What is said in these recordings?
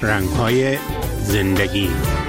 رنگ‌های زندگی.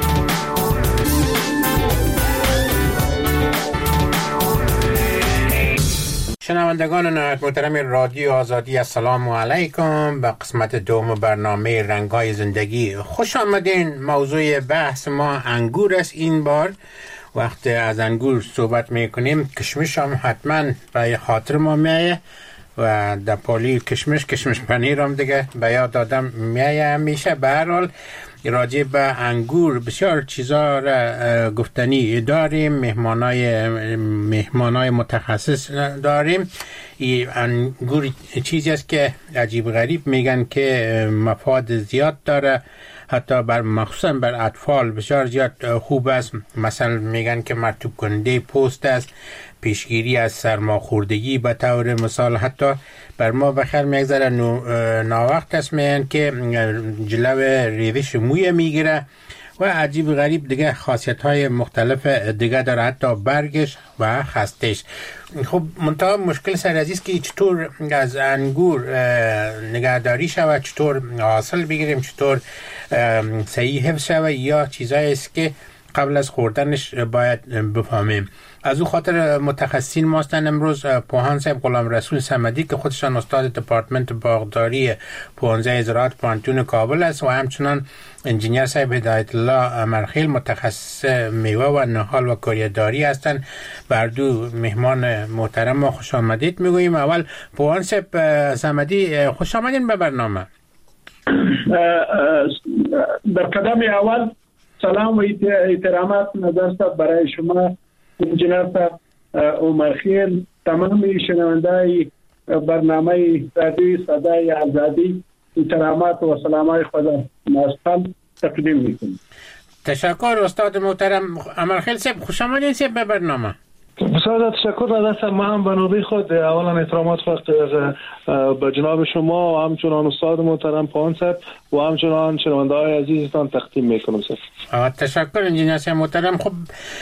شنوندگان محترم رادیو آزادی، السلام علیکم. به قسمت دوم برنامه رنگ‌های زندگی خوش آمدین. موضوع بحث ما انگور است. این بار وقتی از انگور صحبت میکنیم کشمش هم حتما به خاطر ما میایه و در پالی کشمش پنیر هم دیگه به یاد آدم میایه همیشه. به هر حال راجع به انگور بسیار چیزا را گفتنی داریم، مهمانای متخصص داریم. این انگور چیزی است که عجیب غریب میگن که مفاد زیاد داره، حتی مخصوصا بر اطفال بسیار زیاد خوب است. مثلا میگن که مرطوب کننده پوست است، پیشگیری از سرماخوردگی به طور مثال. حتی بر ما بخیر میگذره ناوقت است میگن که جلو ریزش موی میگیره و عجیب غریب دیگه خاصیت های مختلف دیگه داره، حتی برگش و خستش. خب منتها مشکل سر عزیز که چطور از انگور نگهداری شود، چطور حاصل بگیریم، چطور صحیح حفظ شود، یا چیزایی است که قبل از خوردنش باید بفهمیم. از او خاطر متخصصین ما هستن امروز پوهان صاحب غلامرسول صمدی که خودشان استاد دپارتمنت باغداری پوهنځی زراعت پوهنتون کابل است و همچنان انجینیر صاحب هدایت الله امرخیل متخصص میوه و نهال و کوریه‌داری هستند. بر دو مهمان محترم ما خوش آمدید میگوییم. اول پوهان صاحب صمدی خوش آمدین به برنامه. در قدم اول سلام و احترامات نظرت برای شما انجینیر صاحب امرخیل، تمام شنوندگان برنامه رادیو صدای آزادی، احترامات و سلامای خدا مستقل تقدیم میکنم. تشکر استاد محترم امرخیل صاحب، خوش آمدید به برنامه. بسیار تشکر از ما هم به نوبه خود. اولا احترامات به جناب شما و همچنان استاد محترم پوهان صاحب و همچنان شنونده‌های عزیزتان تقدیم میکنم. تشکر انجینیر صاحب محترم. خب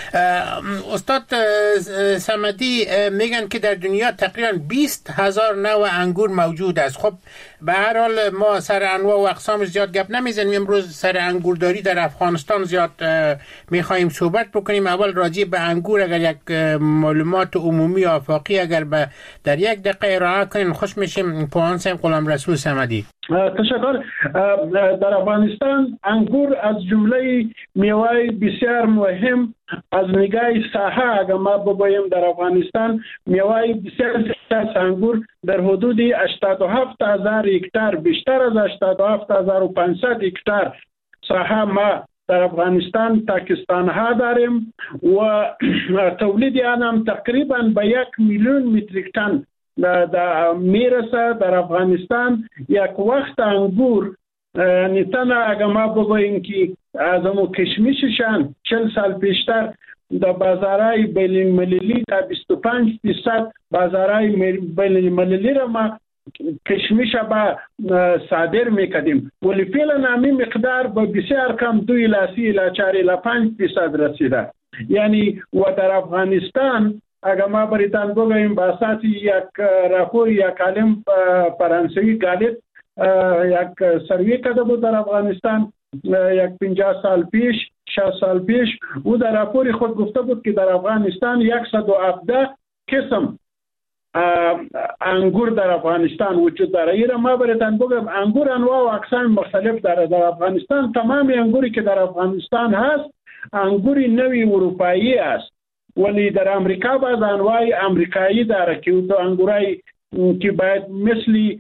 استاد صمدی میگن که در دنیا تقریبا 20,000 نوع انگور موجود است. خب به هر حال ما سر انواع و اقسامش زیاد گپ نمیزنیم. امروز سر انگورداری در افغانستان زیاد میخوایم صحبت بکنیم. اول راجع به انگور اگر یک معلومات عمومی آفاقی اگر در یک دقیقه ارائه کنین خوش میشیم. پوهان صاحب غلامرسول صمدی. تشکر. در افغانستان انگور از جمله میوه بسیار مهم از نگاه ساحه اگر ما بگوییم در افغانستان میوه بسیار زیاد انگور در حدود 87,000 هکتار، بیشتر از 87,500 هکتار ساحه ما در افغانستان تاکستان ها داریم و تولید آن هم تقریبا به 1,000,000 متریک تن میرسه در افغانستان. یک وقت انگور نیتن اگر ما بگوییم که از امو کشمششان 40 سال پیشتر در بازارهای بین المللی تا 25% بازارهای بین المللی را ما کشمش با صادر میکردیم، ولی فعلا همین مقدار به بسیار کم 2 الی 3 الی 4 الی 5% رسیده. یعنی و در افغانستان اگر ما بریتان بگوییم با اساس یک راپور یک عالم فرانسوی گالت یک سروی کرده بود در افغانستان یک 50 سال پیش 60 سال پیش، او در راپور خود گفته بود که در افغانستان 117 قسم انگور در افغانستان وجود داره. ایرا ما بریتان بگویم انگور انواع و اقسام مختلف داره در افغانستان. تمام انگوری که در افغانستان هست انگوری نوی اروپایی است، ولی در امریکا بعض انواع امریکایی داره که تو انگورایی که باید مثل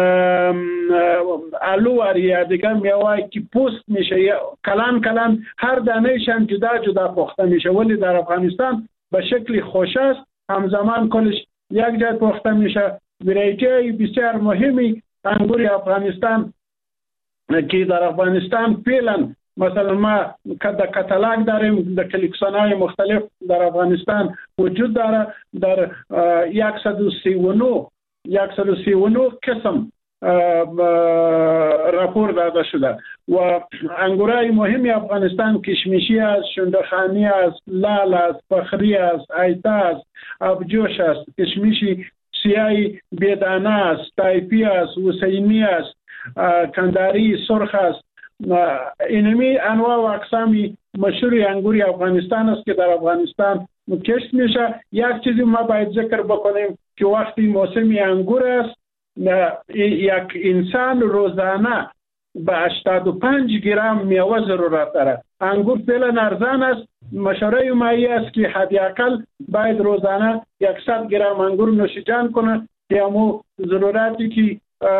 آلو یا دیگر میوه که پوست میشه کلان هر دانهشان جدا پخته میشه، ولی در افغانستان به شکل خوش است، همزمان کلش یک جای پخته میشه. ورایتی بسیار مهمی انگور افغانستان که در افغانستان فعلا مثلا ما کتالاگ داریم، در کلکسیون‌های مختلف در افغانستان وجود داره. در 139 قسم راپور داده شده و انگورای مهمی افغانستان کشمشی است، شندخانی است، لال است، فخری است، ایتا است، ابجوش است، کشمشی سیاهی بیدانه است، تایپی است، حسینی است، کنداری سرخ است اینمی انواع و اقسام مشهور انگور افغانستان است که در افغانستان کشت میشه. یک چیزی ما باید ذکر بکنیم که وقتی موسم انگور است یک انسان روزانه به 85 گرم میوه ضرورت دارد. انگور فعلا ارزان است. مشوره مایی است که حداقل باید روزانه 100 گرم انگور نوشیجان کنه که همو ضرورتی که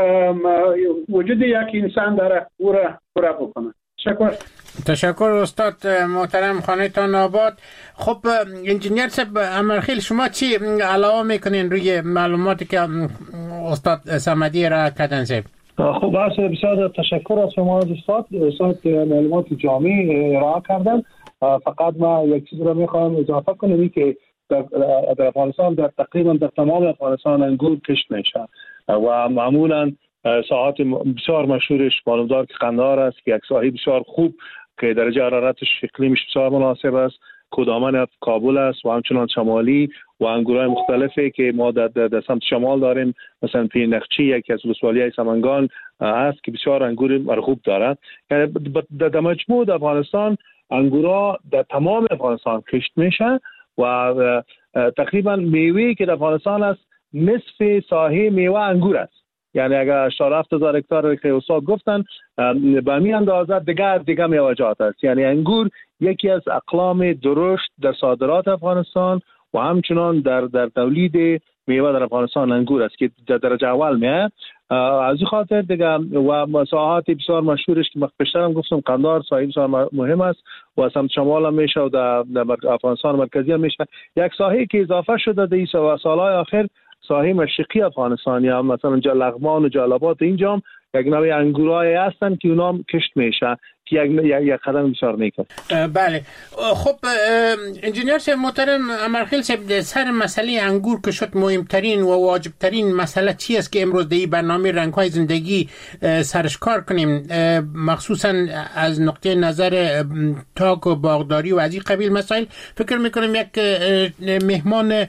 وجود یک انسان داره او را پورا بکنه. تشکر استاد محترم، خانه‌تان آباد. خب انجینیر صاحب امرخیل، شما چی علاوه میکنین روی معلوماتی که استاد صمدی را کردن صاحب؟ خب بسیار تشکر از شما استاد معلومات جامع ارائه کردن. فقط ما یک چیز را میخوام اضافه کنم که در افغانستان تقریبا در تمام افغانستان انگور کشت میشه و معمولا ساحات بسیار مشهورش معلومدار که قندهار است که یک ساحه بسیار خوب که درجه حرارتش اقلیمش بسیار مناسب است. کدامن کابل است و همچنان شمالی و انگورهای مختلفی که ما در سمت شمال داریم، مثلا پینخچی یکی از ولسوالی‌های سمنگان است که بسیار انگور مرغوب دارد. یعنی در مجموع افغانستان انگورها در تمام افغانستان کشت میشه و تقریبا میوه‌ای که در افغانستان است نصف ساحه میوه انگور است. یعنی اگر 47,000 هکتار که استاد گفتن به همین اندازه دیگه میوه‌جات است. یعنی انگور یکی از اقلام درشت در صادرات افغانستان و همچنان در تولید میوه در افغانستان انگور است که در درجه اول میاد. از این خاطر دیگه و مساحات بسیار مشهورش که پیشتر هم گفتم قندهار ساحه بسیار مهم است و سمت شمال هم میشه و در افغانستان مرکزی هم میشه. یک ساحه که اضافه شده در این سالهای آخر ساحه مشرقی افغانستان یا مثلا لغمان و جلال‌آباد اینجا هم یک نوع انگورای هستن که اونا هم کشت میشه که یک قدم بسیار نیک است. بله. خب انجینیر صاحب محترم امرخیل صاحب، سر مسئله انگور که شد مهمترین و واجبترین مسئله چی است که امروز در برنامه رنگ‌های زندگی سرش کار کنیم، مخصوصا از نقطه نظر تاک و باغداری و از این قبیل مسائل؟ فکر میکنم یک مهمان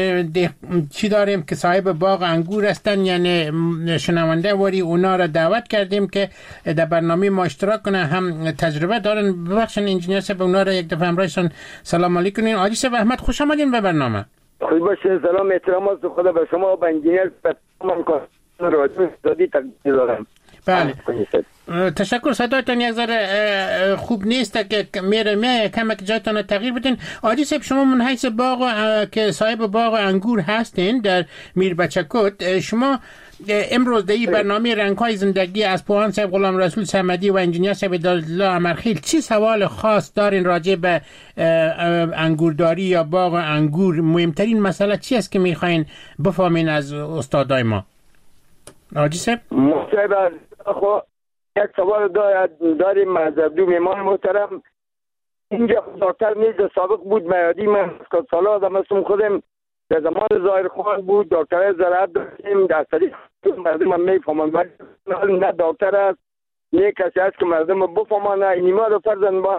چی داریم که صاحب باغ انگور هستن، یعنی شنونده واری اونا را دعوت کردیم که در برنامه ما اشتراک کنه، هم تجربه دارن. ببخشید انجینیر صاحب اونا را یک دفعه همراهشون سلام علیکم کنین. حاجی صاحب احمد، خوش آمدین به برنامه. خوش باشید. سلام احترامات خدا به شما و به انجینیر من رادیو دادی تقدیم دارم. بله تشکر. صدایتان یک ذره خوب نیست که میره کمک جایتان تغییر بدین. حاجی صاحب شما من حیث باغ که صاحب باغ انگور هستین در میربچه، شما امروز در این برنامه رنگ‌های زندگی از پوهان صاحب غلام رسول صمدی و انجینیر صاحب دادالله امرخیل چی سوال خاص دارین راجع به انگورداری یا باغ انگور؟ مهمترین مسئله چی است که میخواین بفهمین از استادای ما؟ حاجی صاحب یک سوال داریم از دو مهمان محترم. اینجا دکتر نیز سابق بود میادی، من که سال آدم هستم خودم در زمان ظاهرخان بود دکتر زراعت داشتیم، در طریق مردم هم میفهمن ولی نه دکتر است نه کسی هست که مردم بفهمن. نه اینما رو فرزن با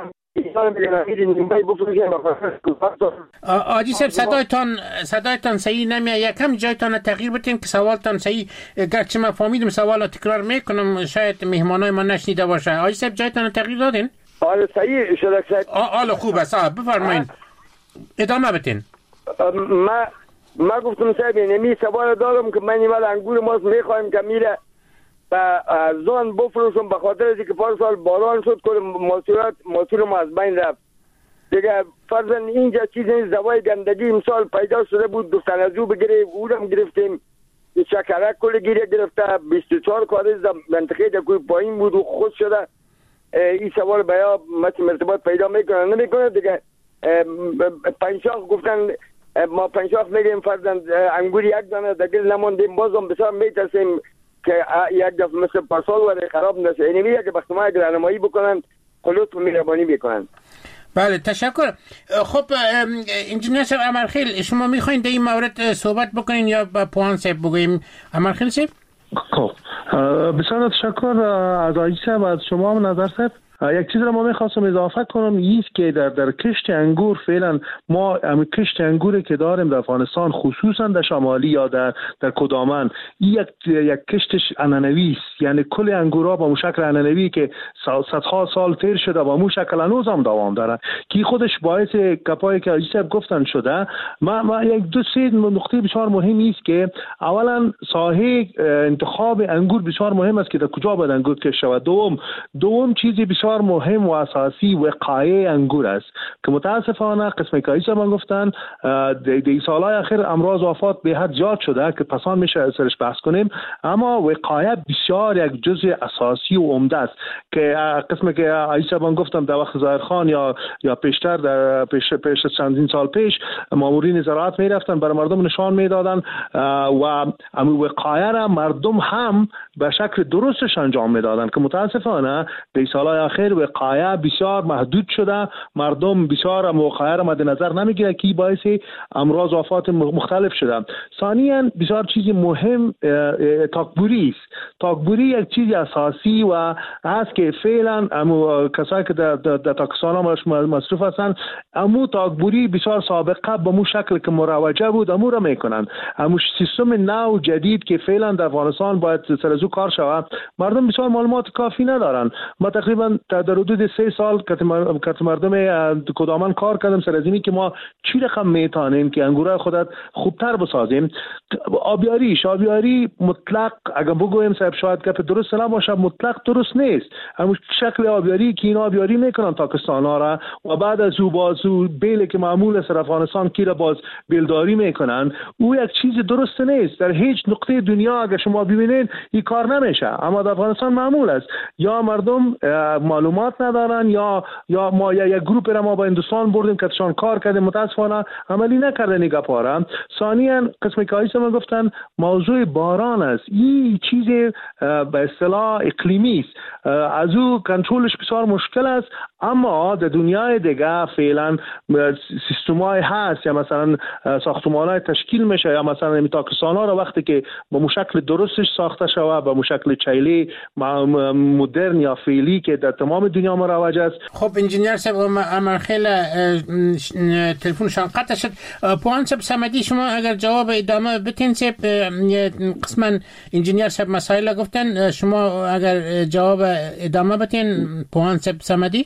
آجی صاحب صدایتان صحیح نمیاد، یکم جایتان تغییر بدین که سوالتان صحیح، گرچه من فهمیدم سوال تکرار میکنم شاید مهمانای ما نشنیده باشه. آجی صاحب جایتان تغییر دادین؟ آره صحیح شده صاحب. آله خوب است، بفرمایین ادامه بدین. ما گفتم صاحب نمی سوال دارم که من ایمال انگور ماست میخوایم که میره و زان بفروشم به خاطر از اینکه پارسال باران شد که محصول ما از بین رفت دیگه. فرضاً اینجا چیزی زوای گندگی امسال پیدا شده بود، دو تنزو بگیره اونم گرفتیم، شکرک کل گرفته 24 کارز منطقه در کوی پایین بود و خود شده. این سوال بیا مرتبات پیدا نمیکنه دیگه. پنشاخ گفتن ما پنشاخ میگیم فرضاً انگور یک دانه دیگه نموندیم، بازم بسیار میترسیم که یک دفعه مثل پارسال ولی خراب نشه. اینمی که بخت ما اگر رهنمایی بکنن خلوط و مهربانی بکنن. بله تشکر. خب انجینیر صاحب امرخیل شما میخواین در این مورد صحبت بکنین یا با پوهان صاحب بگوییم؟ امرخیل صاحب خب بسیار تشکر از آقای صاحب، از شما هم نظر صاحب. یک چیز را ما می‌خواستم اضافه کنم، ایست که در کشت انگور فعلا ما کشت انگوری که داریم در افغانستان، خصوصا در شمالی یا در کدامن، یک کشتش عنعنوی است. یعنی کل انگورها با شکل عنعنوی که صدها سال تیر شده با مو شکل هنوز هم دوام داره، که خودش باعث کپایی که عزیز گفتن شده. ما یک دو سه نقطه بسیار مهمی است که اولا ساحه انتخاب انگور بسیار مهم است که در کجا باید انگور کشت شود. دوم چیزی بسیار مهم و اساسی وقایع انگور است که متاسفانه قسمی که ایسا من گفتن در سالهای اخیر امراض و آفات به حد زیاد شده که پسان میشه سرش بحث کنیم، اما وقایع بسیار یک جزء اساسی و عمده است که قسمی که ایسا من گفتم در وقت ظاهرخان یا پیشتر در پیش چندین سال پیش مامورین زراعت میرفتن برای مردم نشان میدادن و اما وقایع را مردم هم به شکل درستش انجام میدادن که متاسفانه در سالهای اخیر وقایع بسیار محدود شده. مردم بسیار وقایع را مد نظر نمیگیره که باعث امراض و آفات مختلف شده. ثانیاً بسیار چیز مهم تاکبوری است. تاکبوری یک چیز اساسی و هست که فعلا کسایی که در تاکستان مصروف هستند، امو تاکبوری بسیار سابقه به مو شکل که مروجه بود امو را میکنن. امو سیستم نو جدید که فعلا در افغانستان باید سرزو کار شود، مردم بسیار معلومات کافی ندارن. ما تقریبا در حدود 3 سال که مردم کدامن کار کردم سر از اینی که ما چی رقم میتونیم که انگورای خودت خوبتر بسازیم. آبیاری مطلق اگر بگویم صاحب شاید که درست نباشه، مطلق درست نیست. همون شکل آبیاری که این آبیاری میکنن تاکستان ها را و بعد از او بازو بیل که معمول است افغانستان کی را باز بیلداری میکنن، او یک چیز درست نیست. در هیچ نقطه دنیا اگر شما ببینید این کار نمیشه، اما در افغانستان معمول است. یا مردم معلومات ندارن یا ما یک گروپ را ما با هندوستان بردیم که تشان کار کردیم، متاسفانه عملی نکردن این گپارا. ثانیاً قسمی که آیسا من گفتن موضوع باران است. این چیز به اصطلاح اقلیمی است، از او کنترلش بسیار مشکل است. اما در دنیای دیگه فعلا سیستمای هست یا مثلا ساختمانای تشکیل میشه یا مثلا تاکستان ها را وقتی که با مشکل درستش ساخته شود با مشکل چیلی مدرن یا فعلی که در تمام دنیا مروج است. خب انجینیر صاحب من خیلی تلفنشان قطع شد. پوان صاحب صمدی شما اگر جواب ادامه بتین صاحب، قسما انجینیر صاحب مسائل گفتن، شما اگر جواب ادامه بتین پوان صاحب صمدی.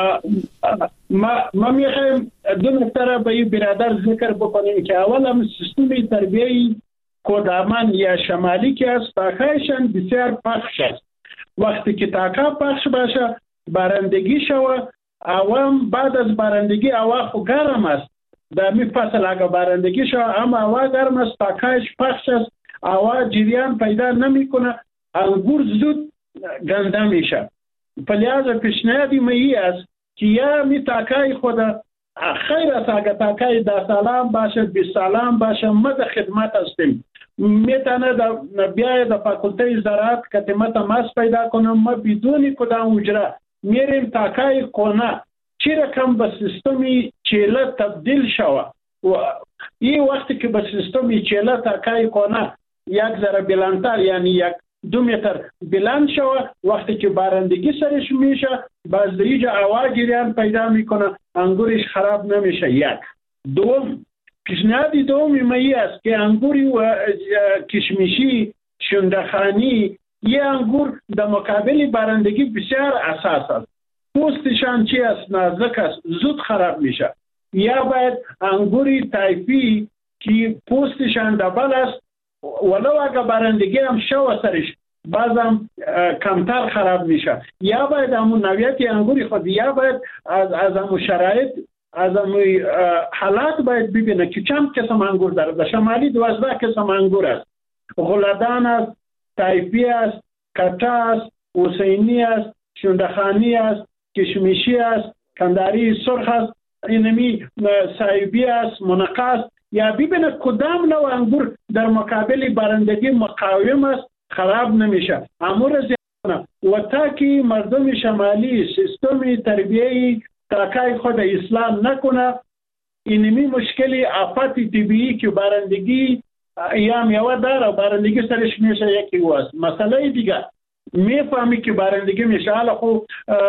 ما میخوایم دو نکته را به این برادر ذکر بکنیم که اولا سیستم تربیه کدامن یا شمالی که است تاکایشان بسیار پخش است. وقتی که تاکا پخش باشه بارندگی شوه، عوام بعد از بارندگی هوا خو گرم است. در می فصل اگر بارندگی شوه اما هوا گرم است، تاکایش پخش است، هوا جریان پیدا نمیکنه، انگور زود گنده میشه. فلذا پیشنهادی می است که یا می تاکای خود خیر است اگر تاکای در سلام باشه 20 سالم باشه ما در خدمت هستیم. میتونه بیای در فاکولته زراعت که تماس پیدا کنم، ما بدون کدام اجرا میریم تاکای کنه چی رقم به سیستمی چیله تبدیل شوه و این وقتی که به سیستمی چیله تاکای کنه یک ذره بلندتر یعنی 2 متر بلند شوه، وقتی که بارندگی سرش میشه باز دیگه هوا جریان پیدا میکنه انگورش خراب نمیشه. یک دوم پیشنهادی دومی می است که انگوری و کشمشی شندخانی یه انگور در مقابل بارندگی بسیار اساس است. پوستشان چی است؟ نازک است، زود خراب میشه. یا باید انگوری تایفی که پوستشان دبل است ولو اگر بارندگی هم شو سرش بازم کمتر خراب میشه. یا باید همون نوعیت انگوری خود یا باید از همون شرایط از همون حالات باید ببینه که چند قسم انگور داره. در شمالی 12 قسم انگور است، غلدان است، تایفی است، کتا است، حسینی است، شندخانی است، کشمشی است، کنداری سرخ است، اینمی سایبی است، منقه است. یا ببینه کدام نوع انگور در مقابل بارندگی مقاوم است، خراب نمیشه. امور زیادانه و تا که مردم شمالی سیستم تربیه‌ای تاکای خود اصلاح نکنه، اینمی مشکلی آفات طبیعی که بارندگی یا میوه داره بارندگی سرش میشه یکی واست. مسئله دیگه میفهمی که بارندگی میشه. حالا خب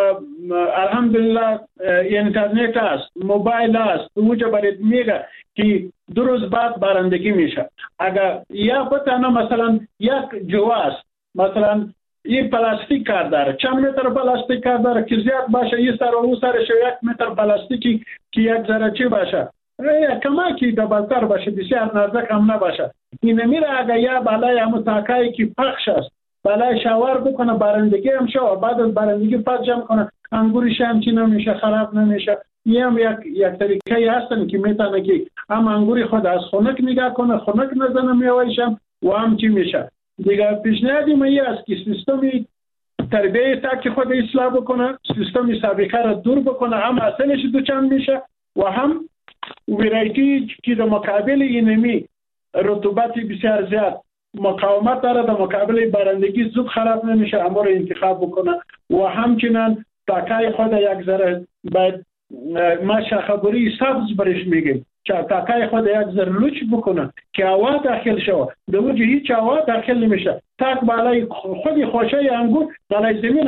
الحمدلله اینترنت است، موبایل است، اوجا برید میگه که 2 روز بعد بارندگی میشه. اگر یا بتانه مثلا یک جوا است، مثلا این پلاستیک کار داره، چند متر پلاستیک کار داره که زیاد باشه، این سر و اون سرش 1 متر پلاستیکی که 1 ذره چی باشه، کماکی دبلتر باشه، بسیار نازک هم نباشه. این میره اگر یا بالای همون تاکایی که پخش است بالای شاور بکنه، بارندگی هم شه، بعد از بارندگی پس جمع کنه، انگورش هم چی نمیشه، خراب نمیشه. این هم یک طریقه هستن که میتونه که هم انگوری خود از خنک نگاه کنه، خنک نزنه میوهش هم و هم چی میشه. دیگه پیشنهادی من است که سیستمی تربیه تاک خود اصلاح بکنه، سیستمی سابقه را دور بکنه، هم اصلش دوچند میشه و هم ویرایتی که در مقابل اینمی رطوبت بسیار زیاد مقاومت داره، در مقابل بارندگی زود خراب نمیشه، اما رو انتخاب بکنه. و همچنان تاکای خود یک ذره باید ما شاخه‌بری سبز برش میگیم که تاکای خود یک ذره لوچ بکنه که هوا داخل شوه، در وجه هیچ هوا داخل نمیشه. تاک بالای خودی خوشه انگور بالای زمین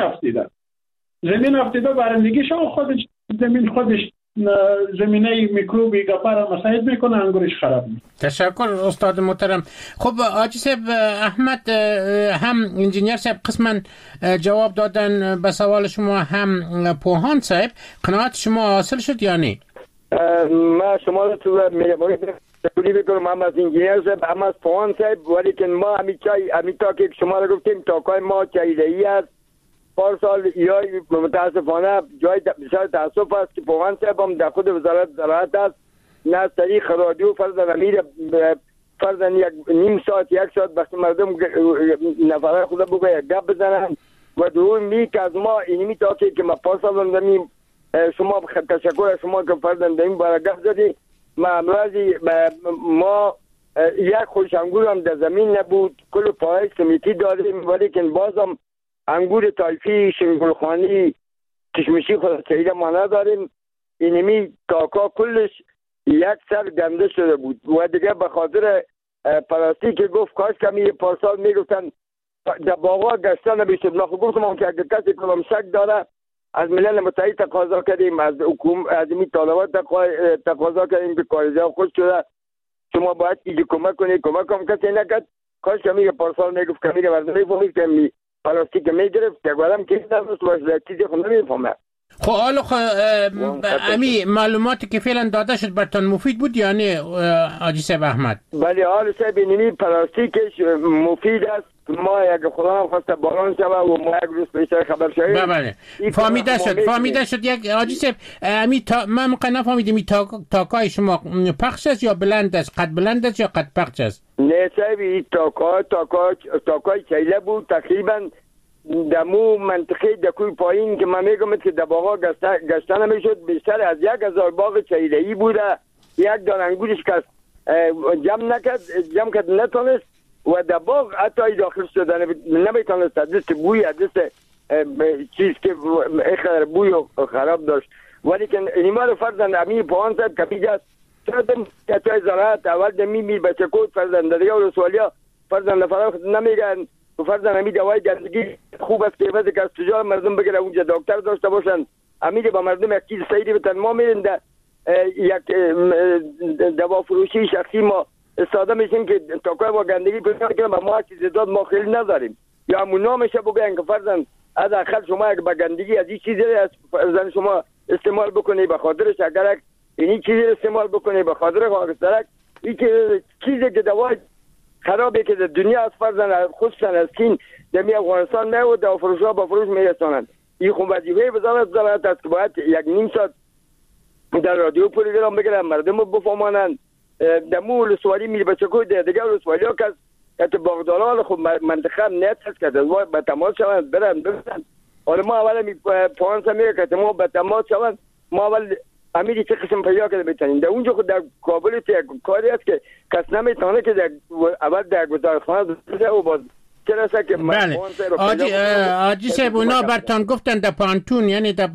افتیده بارندگی شو خودش زمین خودش زمینه میکروبی گپار مساعد میکنه، انگورش خراب میشه. تشکر استاد محترم. خب حاجی صاحب احمد هم انجینیر صاحب قسما جواب دادن به سوال شما، هم پوهان صاحب. قناعت شما حاصل شد یا نه؟ ما شما رو تو تقریبا بکنم، هم از انجینیر صاحب هم از پوهان صاحب، ولی که ما همی تا که شما رو گفتیم تاکای ما چایده‌ای است. پارسال یا متاسفانه جای بسیار تاسف است که پوهان صاحب هم در خود وزارت زراعت است، نه از طریق رادیو فرضاً امیر فرضاً 1 ساعت 1 ساعت وقتی مردم نفره خود بگه گپ بزنن و دوم می که از ما اینمی تا که ما پارسال داریم. شما تشکر از شما که فرضاً داریم برای گپ زدی. ما امروزی ما یک خوش انگور هم در زمین نبود، کل پای سمیتی داریم، ولی که بازم انگور تایفی شنگلخانی کشمشی خود چهیده ما نداریم. اینمی تاکا کلش 1 سر گنده شده بود و دیگه به خاطر پلاستیک گفت کاش کمی پارسال میگفتن در باغا گشتن نمیشد. ما گفتم که اگر کسی کلام شک داره از ملل متحد تقاضا کردیم، از حکومت از این طالبات تقاضا کردیم که کارزا خوش شده، شما باید ایجی کمک کنید. کمک هم کسی نکرد. کاش کمی پارسال میگفت کمی مردم میفهمید که پلاستیک میگرفت که گفتم که نمیست باشه چیزی خود نمیفهمه. خب حالا امی معلوماتی که فعلا داده شد برتان مفید بود یا نه حاجی صاحب احمد؟ بله حال صاحب اینمی پلاستیکش مفید است. ما اگه خدا هم خواسته باران شود و ما یک روز پیشتر خبر شویم. بله فهمیده شد یک حاجی صاحب امی من مقنع فهمیدم تاکای شما پخش است یا بلند است، قد بلند است یا قد پخش است؟ نه صاحب این تاکای چیله بود تقریبا دمو منطقه دکوی پایین که من میگم که در باغا گشتن نمیشد. بیشتر از 1000 باغ چیله‌ای بوده، یک دانه انگورش کس جمع کرد نتونست و در باغ حتی داخل شدن نمیتونست. دست بوی دست چیز که اخر بوی خراب داشت. ولی که اینما رو فرضاً امی پوهان صاحب کپیده است شدم که توی زراعت اول دمی بچه کود فرضاً در دیگه و رسوالیا فرضاً نفران نمیگن فرضاً امی دوای گندگی خوب است که بده که از تجار مردم بگیره اونجا دکتر داشته باشن. امی با مردم یک چیز سعیدی بتن. ما میریم یک دوا فروشی شخصی ما استاده میشیم که تاکای با گندگی پیدا کنیم و ما چیز داد ما خیلی نداریم یا همون نامشه بگوین که فرضاً از آخر شما اگه با گندگی از این چیزی از فرضاً شما استعمال بکنی به خاطر شکرک این چیزی استعمال بکنی به خاطر خاکسترک این چیزی که دوای خرابی که در دنیا از فرضاً خصوصاً از چین در افغانستان نه و دوا فروشا با فروش میرسانند. این خب وظیفه وزارت زراعت است که باید 1.5 ساعت در رادیو پروگرام بگیرن مردم رو بفهمانند. دمو رسوالی میره بچه کوی دیگه رسوالی ها که باغداران خب منطقه نیت هست که به تماس شوند برن. حالا ما اول پوانس میگه که ما به تماس شوند ما اول امیری چه قسم پیدا کرده بتونیم. در اونجا خود در کابل کاری است که کس نمیتونه که اول در گزارخانه و باز چرا که بله آجی صاحب اونا برتان گفتن در پانتون، یعنی در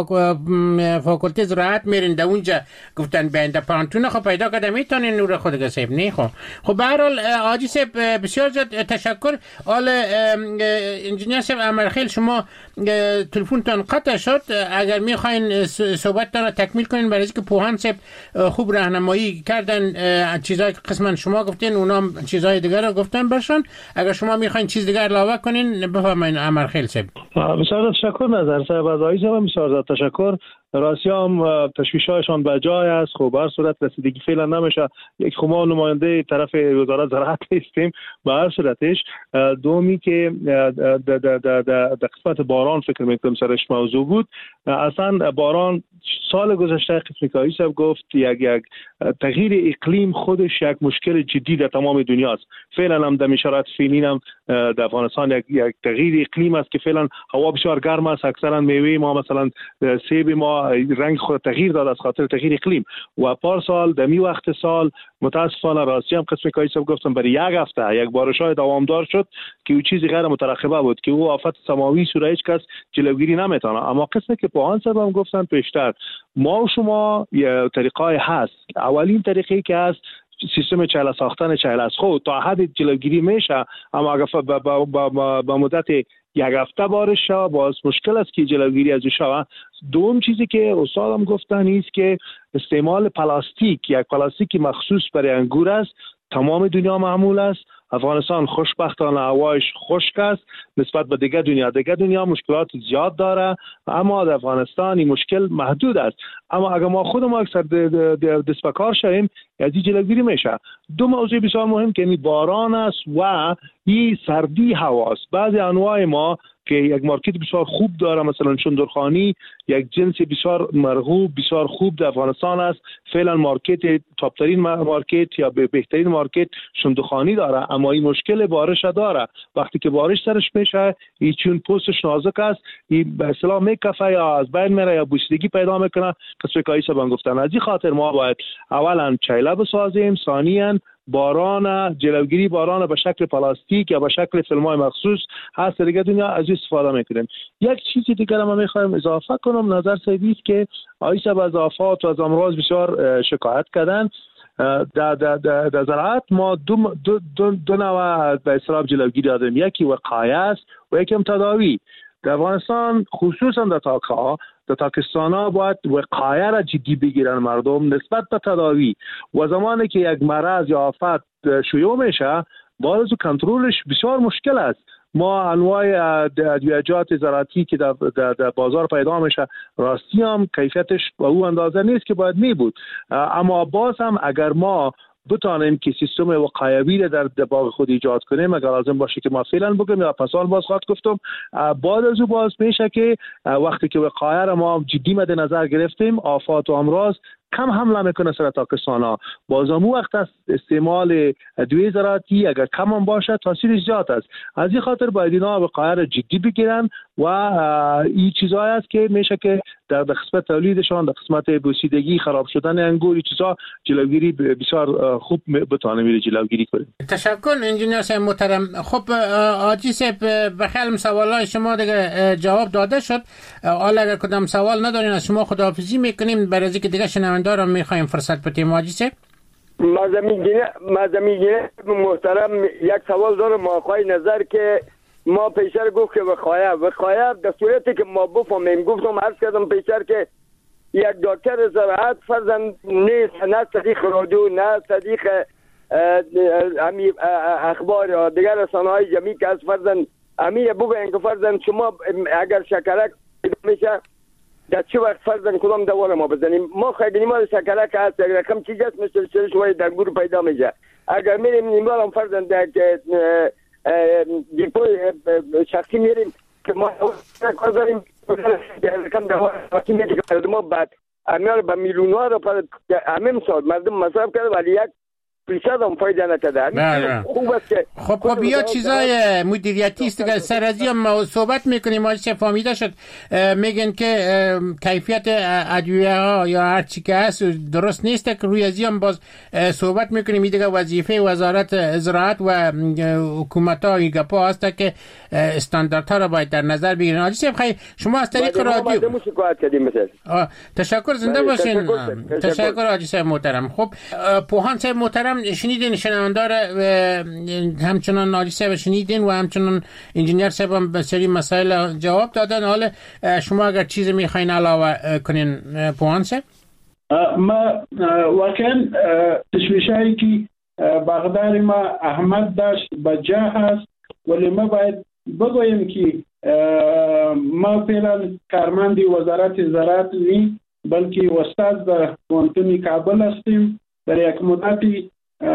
فاکولته زراعت میرین در اونجا گفتن بین در پانتون خب پیدا کرده میتونین نور خود صاحب نه. خب به هر حال آجی صاحب بسیار زیاد تشکر. حال انجینیر صاحب امرخیل شما تلفنتان قطع شد، اگر میخواین صحبتتان را تکمیل کنین برای اینکه پوهان صاحب خوب راهنمایی کردن چیزای قسمن شما گفتین اونا چیزای دیگر رو گفتن برشون، اگر شما میخواین چیز دیگر علاوه کنین بفرمایید امرخیل صاحب. بسیار تشکر نظر صاحب از آقای صاحب، بسیار تشکر. راستی هم تشویش‌هایشان به جای است. خب هر صورت رسیدگی فعلا نمیشه. یک ما نماینده طرف وزارت زراعت هستیم به هر صورتش. دومی که در قسمت باران فکر میکنم سرش موضوع بود. اصلا باران سال گذشته قسمیکایی صاحب گفت یک تغییر اقلیم خودش یک مشکل جدی در تمام دنیاست. فعلا هم در شرایط فعلی هم در افغانستان یک تغییر اقلیم است که فعلا هوا بسیار گرم است. اکثرا میوه ما مثلا سیب ما رنگ خود تغییر داد از خاطر تغییر اقلیم و پارسال در می وقت سال متاسفانه راستی هم قسمیکایی صاحب گفتم برای یک هفته یک بارش‌های دوامدار شد که او چیزی غیر مترقبه بود که او آفت سماوی سوره هیچ کس جلوگیری نمیتونه. اما قسمی که پوهان صاحب هم گفتن پیشتر ما و شما یه طریقای هست. اولین طریقی که هست سیستم چهله ساختن چهله است. خب تا حد جلوگیری میشه، اما اگر با مدت یک هفته بارش شد باز مشکل است که جلوگیری از شود. دوم چیزی که استادم گفتن است که استعمال پلاستیک، یک پلاستیک مخصوص برای انگور است، تمام دنیا معمول است. افغانستان خوشبختانه هوایش خشک است نسبت به دیگر دنیا مشکلات زیاد داره، اما در افغانستان این مشکل محدود است. اما اگر ما خودمون اکثر دست به کار شویم از این جلوگیری میشه. دو موضوع بسیار مهم که باران است و این سردی هواست. بعضی انواع ما که یک مارکت بسیار خوب داره، مثلا شندرخانی یک جنس بسیار مرغوب بسیار خوب در افغانستان است. فعلا مارکت تاپترین مارکت یا بهترین مارکت شندرخانی داره، اما این مشکل بارش داره. وقتی که بارش سرش میشه این چون پوستش نازک است این به اصطلاح میکفه یا از بین میره یا بوسیدگی پیدا میکنه. قسمکایی صاحب گفتن از این خاطر ما باید اولا چیله بسازیم، ثانیاً باران جلوگیری باران به شکل پلاستیک یا به شکل فیلم‌های مخصوص هست دیگه دنیا از استفاده میکنیم. یک چیزی دیگر ما میخوایم اضافه کنم نظر سیدی که آیسا از آفات و از امراض بسیار شکایت کردن. در زراعت ما دو نوع به اصطلاح جلوگیری داریم، یکی وقایه است و یکی هم تداوی. در افغانستان خصوصا در تاکستان باید وقایه را جدی بگیرن مردم نسبت به تداوی. و زمانی که یک مرض یا آفت شیوع میشه باز کنترلش بسیار مشکل است. ما انواع ادویه‌جات زراعتی که در بازار پیدا میشه راستی هم کیفیتش به اون اندازه نیست که باید می بود، اما باز هم اگر ما بتانیم که سیستم وقایوی در باغ خود ایجاد کنیم، اگر لازم باشه که ما فعلا بگم یا پسال باز خواهد گفتم، بعد از او باز میشه که وقتی که وقایه را ما جدی مد نظر گرفتیم آفات و امراض کم حمله میکنه سر تاکستان. باز همون وقت است استعمال ادویه زراعتی اگر کم هم باشه تاثیرش زیاد است. از این خاطر باید اینا وقایه را جدی بگیرن و این چیزایی است که میشه که در قسمت تولیدشان در قسمت بوسیدگی خراب شدن انگور چیزا جلوگیری بسیار خوب بتونه میره جلوگیری کنه. تشکر انجینیر صاحب محترم. خب آجی صاحب بخیر سوالای شما دیگه جواب داده شد. حالا اگر کدام سوال ندارین از شما خداحافظی میکنیم، برای اینکه دیگه شنونده را میخوایم فرصت بدیم. آجی صاحب مازمیگه محترم یک سوال دارم آقای نظر که ما پیشتر گفت که وقایه در صورتی که ما بفهمیم، گفتم عرض کردم پیشتر که یک دکتر زراعت فرضاً نیست، نه صدیق رادیو نه صدیق اخبار یا دیگر رسانه‌های جمعی که از فرضاً امیه بگوین که فرضاً شما اگر شکرک میشه در چه وقت فرضاً کدام دوا ما بزنیم. ما خیلی نیمال شکرک هست یک رقم چیز هست مثل شوی در گور پیدا میشه. اگر میریم نیمال هم فرضاً در دیپوی شخصی میریم که ما کار داریم رقم دوا وقتی میگه که ما بعد امیال به میلیون‌ها رو همین سال مردم مصرف کرده ولی یک فیصد هم فایده نکرده. خوب است که خب بیا چیزای مدیریتی است که سر از ما صحبت میکنیم. ما چه فهمیده شد میگن که کیفیت ادویه ها یا هر چی که هست درست نیست که روی از هم باز صحبت میکنیم. این دیگه وظیفه وزارت زراعت و حکومت ها گپا هست که استانداردها را باید در نظر بگیرن. حاجی صاحب خیلی شما از طریق رادیو تشکر، زنده باشین. تشکر حاجی صاحب محترم. خب پوهان صاحب محترم شنیدین، شنوندار همچنان حاجی صاحب شنیدین و همچنان انجینیر صاحب هم به سری مسائل جواب دادن. حالا شما اگر چیزی میخواین علاوه کنین پوهان صاحب؟ ما واقعا تشویشایی که بغداد ما احمد داشت بجا هست، ولی ما باید بگویم که ما فعلا کارمند وزارت زراعت نی، بلکه استاد در پوهنتون کابل هستیم. در یک مدتی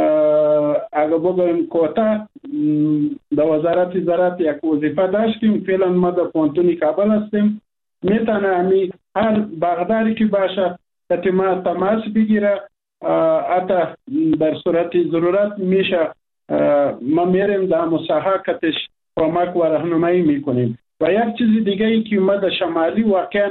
اگر بگویم کوتا در وزارت زراعت یک وظیفه داشتیم. فعلا ما در پوهنتون کابل هستیم. میتونه همی هر بغدادی که باشه که ما تماس بگیره، حتی در صورت ضرورت میشه ما میریم در مساحاتش کمک و راهنمایی میکنیم. و یک چیز دیگه ای که ما در شمالی واقعا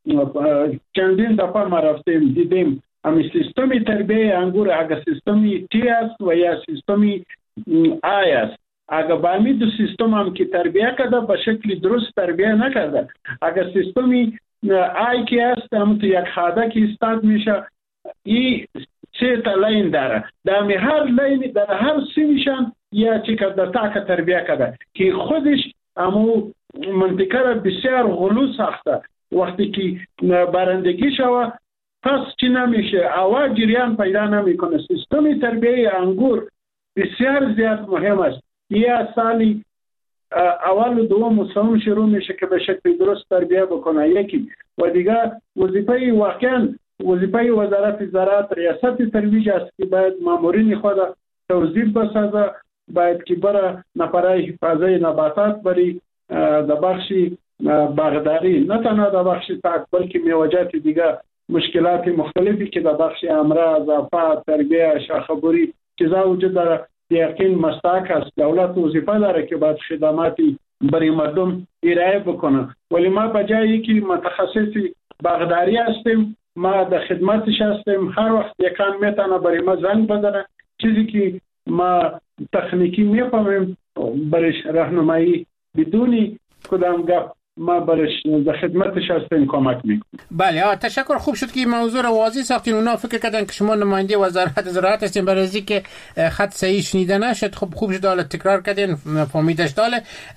چندین دفعه ما رفتیم دیدیم، امی سیستمی تربیه انگور اگر سیستمی تی است و یا سیستمی آی است، اگر با امی دو سیستم هم که تربیه کرده به شکل درست تربیه نکرده، اگر سیستمی آی که است هم تو یک خاده که استاد میشه، این سه تا لین داره، در هر لین در هر سیمیشن یا چی کرده تا که تربیه کرده که خودش امو منطقه را بسیار غلو ساخته. وقتی که برندگی شوه پس چی نمیشه، اول جریان پیدا نمیکنه. سیستم تربیه انگور بسیار زیاد مهم است. یه سالی اول و دوم و سوم شروع میشه که به شکل درست تربیه بکنه یکی، و دیگه وظیفه واقعا وظیفه وزارت زراعت ریاست ترویج است که باید مامورین خود توظیف بسازه، باید که برای نفرای حفاظه نباتات بری در بخش باغداری، نه تنها در بخش تاک بلکه میوجات دیگه مشکلات مختلفی که در بخش امراض، آفات، تربیه، شاخه‌بری چیزا وجود داره. یقین مستحق است، دولت وظیفه داره که باید خدماتی برای مردم ارائه بکنه. ولی ما بجایی که متخصصی باغداری هستیم، ما در خدمتش هستیم. هر وقت یکان میتونه برای ما زنگ بزنه، چیزی که ما تکنیکی میفهمیم برش راهنمایی بدونی کدام گپ ما برش در خدمتش هستیم کمک میکنیم. بله تشکر. خوب شد که موضوع رو واضح ساختین. اونا فکر کردن که شما نماینده وزارت زراعت هستین، برای از اینکه خط صحیح شنیده نشد. خب خوب شد حالا تکرار کردین، فهمیدش. حالا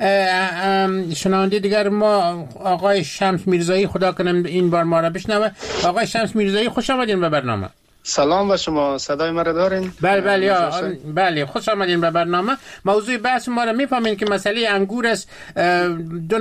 شنونده دیگر ما آقای شمس میرزایی، خدا کنم این بار ما را بشنوه. آقای شمس میرزایی خوش آمدین به برنامه. سلام و شما صدای ما را دارین؟ بله خوش آمدین به برنامه. موضوع بحث ما را میفهمین که مسئله انگور است. دو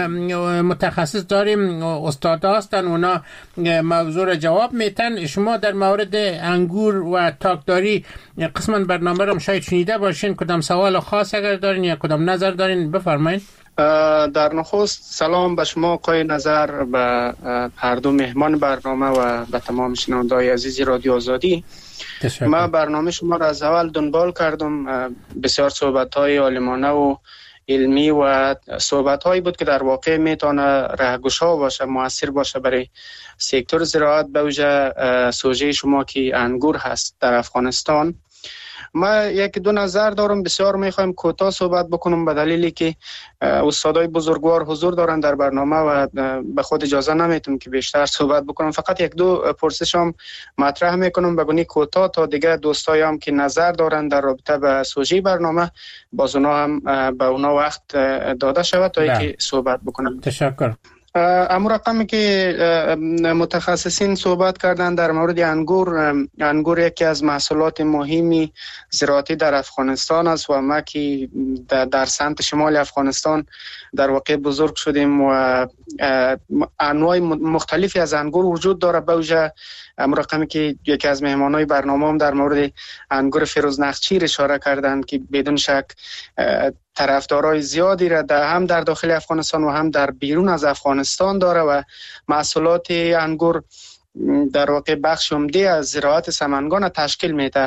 متخصص داریم، استاد هستن، اونا موضوع را جواب میتن. شما در مورد انگور و تاکداری قسما برنامه را شاید شنیده باشین. کدام سوال خاص اگر دارین یا کدام نظر دارین بفرمایید. در نخست سلام به شما آقای نظر، به هر دو مهمان برنامه و به تمام شنونده‌های عزیز رادیو آزادی. ما برنامه شما را از اول دنبال کردم. بسیار صحبت‌های عالمانه و علمی و صحبت‌هایی بود که در واقع میتونه راهگشا باشه، موثر باشه برای سکتور زراعت، به ویژه سوژه شما که انگور هست در افغانستان. ما یک دو نظر دارم، بسیار میخوایم کوتاه صحبت بکنم به دلیلی که استادای بزرگوار حضور دارن در برنامه و به خود اجازه نمیتونم که بیشتر صحبت بکنم. فقط یک دو پرسشم مطرح میکنم بگونی کوتاه تا دیگه دوستای هم که نظر دارن در رابطه به سوژه برنامه باز اونا هم به اونا وقت داده شود تا اینکه صحبت بکنم. تشکر. اما رقمی که متخصصین صحبت کردن در مورد انگور یکی از محصولات مهمی زراعتی در افغانستان است و ما که در سمت شمال افغانستان در واقع بزرگ شدیم و انواع مختلفی از انگور وجود داره. به ویژه رقمی که یکی از مهمانای برنامه هم در مورد انگور فیروزنخچیر اشاره کردند که بدون شک طرفدارای زیادی را هم در داخل افغانستان و هم در بیرون از افغانستان داره و محصولات انگور در واقع بخش عمده از زراعت سمنگان تشکیل میده.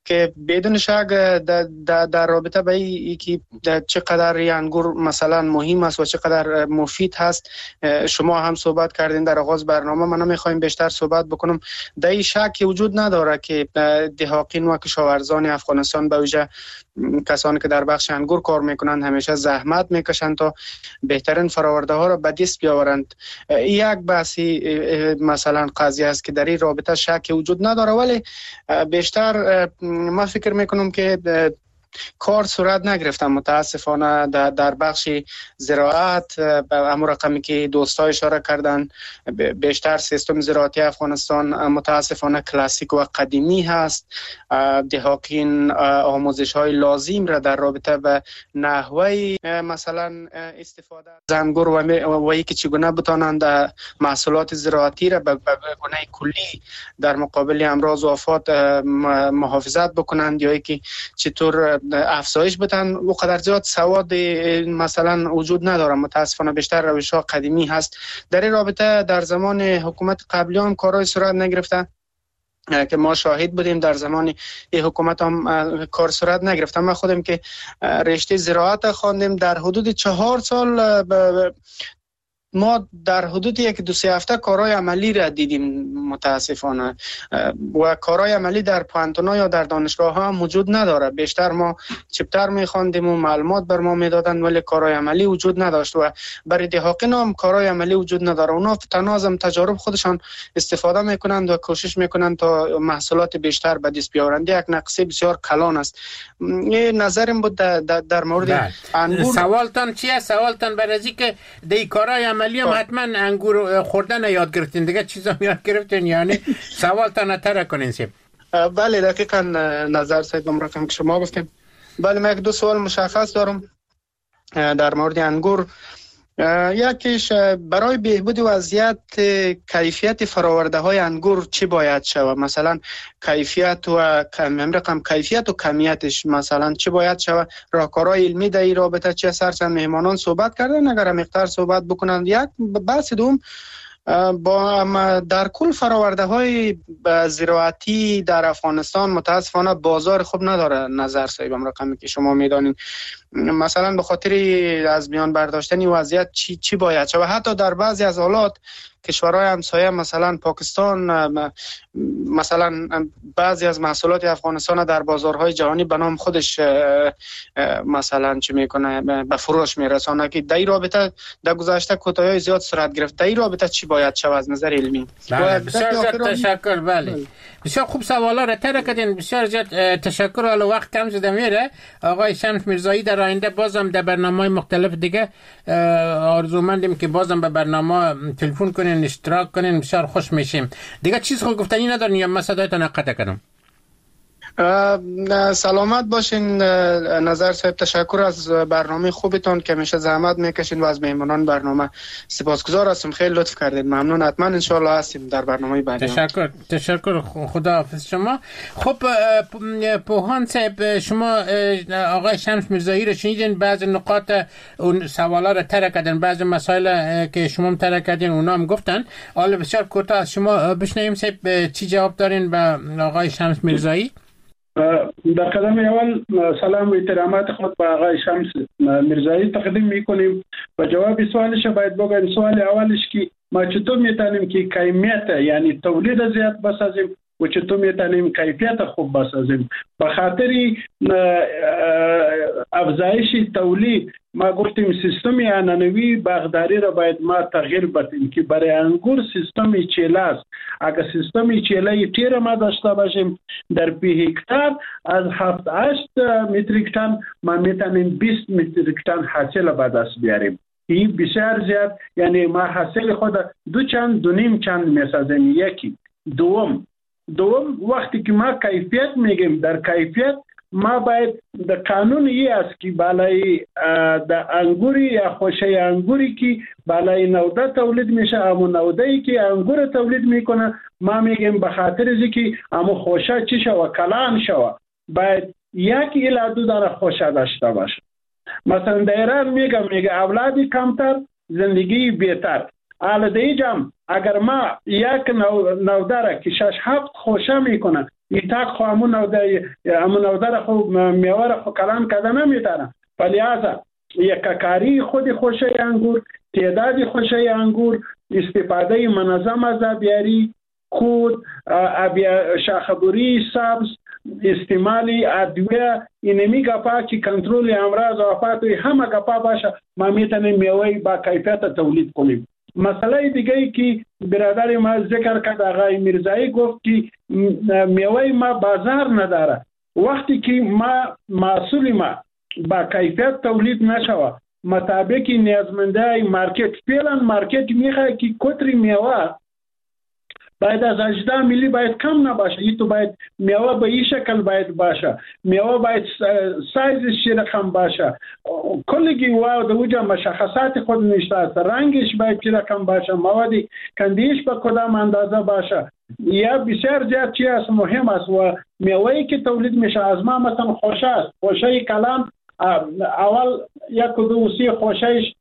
که بدون شک در رابطه به اینکه چقدر انگور مثلا مهم است و چقدر مفید هست شما هم صحبت کردین در آغاز برنامه. من نمیخوایم بیشتر صحبت بکنم. در این شک وجود نداره که دهقان و کشاورزان افغانستان به ویژه کسانی که در بخش انگور کار میکنند همیشه زحمت میکشند تا بهترین فراورده ها را به دست بیاورند. یک بحثی مثلا قضیه است که در این رابطه شک وجود نداره، ولی بیشتر ما فکر میکنم که کار صورت نگرفتم متاسفانه در بخش زراعت. به امور رقمی که دوستای اشاره کردن، بیشتر سیستم زراعتی افغانستان متاسفانه کلاسیک و قدیمی هست. دهقان آموزش های لازم را در رابطه به نحوه مثلا استفاده از انگور و اینکه چگونه بتانند محصولات زراعتی را به گونه کلی در مقابل امراض و آفات محافظت بکنند، یا اینکه چطور افزایش بدن. و قدر زیاد سواد مثلا وجود نداره متاسفانه، بیشتر روش ها قدیمی هست. در این رابطه در زمان حکومت قبلی هم کارهای صورت نگرفته که ما شاهد بودیم. در زمان این حکومت هم کار صورت نگرفته. ما خودم که رشته زراعت خواندیم در حدود 4 سال ما در حدود 1-2 هفته کارهای عملی را دیدیم متاسفانه، و کارهای عملی در پانتونا یا در دانشگاه ها هم وجود نداره. بیشتر ما چپتر میخواندیم و معلومات بر ما میدادن، ولی کارهای عملی وجود نداشت و برای دهقان هم کارهای عملی وجود نداره. اونا تنها از تجارب خودشان استفاده میکنند و کوشش میکنند تا محصولات بیشتر به دست بیارند. یک نقصه بسیار کلان است. این نظرم بود در مورد انگور. سوالتان چیه؟ سوالتان برای اینکه دی کارهای عملی هم حتما انگور خوردن یاد گرفتین، دیگه چیزا یاد گرفتین، یعنی سوالتان اتر کنین سیب. بله دقیقاً نظر صاحب رقم که شما گفتیم. بله من 1-2 سوال مشخص دارم در مورد انگور. یکیش برای بهبود وضعیت کیفیت فراورده های انگور چی باید شود؟ مثلا کیفیت و کیفیت و کمیتش مثلا چی باید شود؟ راهکارهای علمی در این رابطه چه؟ سرچند مهمانان صحبت کردن، اگر مقدار صحبت بکنند. یک بحث دوم، با در کل فراورده های زراعتی در افغانستان متاسفانه بازار خوب نداره. نظر صاحبم رقمی که شما میدانین، مثلا به خاطر از میان برداشتن وضعیت چی باید شود؟ حتی در بعضی از حالات کشورهای همسایه مثلا پاکستان مثلا بعضی از محصولات افغانستان در بازارهای جهانی به نام خودش مثلا چی میکنه به فروش میرسانه، که در این رابطه در گذشته کوتاهی زیاد صورت گرفت. در این رابطه چی باید شود از نظر علمی؟ بسیار زیاد تشکر. بله بسیار خوب سوالا را طرح کردین، بسیار زیاد تشکر. حالا وقت کم شده میره. آقای شمس میرزایی در آینده بازم در برنامه‌های مختلف دیگه آرزومندیم که بازم به برنامه تلفن کنین، اشتراک کنین، بسیار خوش میشیم. دیگه چیز خود گفتنی ندارین یا من صدایتان قطع کنم؟ سلامت باشین نظر صاحب. تشکر از برنامه خوبتون که همیشه زحمت میکشین و از مهمانان برنامه سپاسگزار هستم. خیلی لطف کردید. ممنون. حتما ان شاء الله هستیم در برنامه بعدی. تشکر. خدا حافظ شما. خب پوهان صاحب، شما آقای شمس میرزایی رو شنیدین، بعض نقاط اون سوالا رو طرح کردن، بعض مسائل که شما طرح کردین اونا هم گفتن. حالا بسیار کوتاه از شما بشنویم صاحب چی جواب دارین به آقای شمس میرزایی. در قدم اول سلام و احترامات خود به آقای شمس میرزایی تقدیم میکنیم و جواب سوالش باید بگیم. سوال اولش که ما چطور میتونیم که کمیت یعنی تولید زیاد بسازیم و چطور میتونیم کیفیت خوب بسازیم. به خاطر افزایش تولید ما گفتیم سیستم عنعنوی باغداری را باید ما تغییر بدیم که برای انگور سیستم چیله است. اگر سیستم چیله تیر ما داشته باشیم در پی هکتار از 7-8 متریک تن ما میتونیم 20 متریک تن حاصل به دست بیاریم. این بسیار زیاد، یعنی ما حاصل خود 2 چند میسازیم. یکی دوم وقتی که ما کیفیت میگیم، در کیفیت ما باید در قانون ای است که بالای در انگوری یا خوشه انگوری که بالای 90 تولید میشه، امو 90 که انگور تولید میکنه ما میگیم به خاطر از که امو خوشه چی شوه کلان شوه باید 1-2 دانه خوشه داشته باشه. مثلا در ایران میگه اولادی کمتر زندگی بهتر. حالا دیجم اگر ما 1 نودره که 6-7 خوشه میکنه ایتاق خو امون در خو میوه خو کلان کده نمیتونه. فلهذا یککاری خود خوشه انگور، تعداد خوشه انگور، استفاده منظم از آبیاری، خود شاخبری سبز، استعمال ادویه، اینمی گپا که کنترل امراض و آفات همه گپا باشه، ما میتونیم میوه با کیفیت تولید کنیم. مسئله دیگه ای که برادر ما ذکر کرد آقای میرزایی گفت که میوه ما بازار نداره. وقتی که محصول ما با کیفیت تولید نشوه مطابق نیازمنده مارکت، فعلا مارکت میخواد که کتری میوه باید از 18 میلی باید کم نباشه. این تو باید میوه به این شکل باید باشه، میوه باید سایزش رقم باشه، کلگی و دوجا مشخصات خود نشته است، رنگش باید چی رقم باشه، موادی کندیش به کدام اندازه باشه. یا بسیار زیاد چی است مهم است. و میوهی که تولید میشه از ما مثلا خوشه است، خوشه کلان اول یک دو سی خوشهش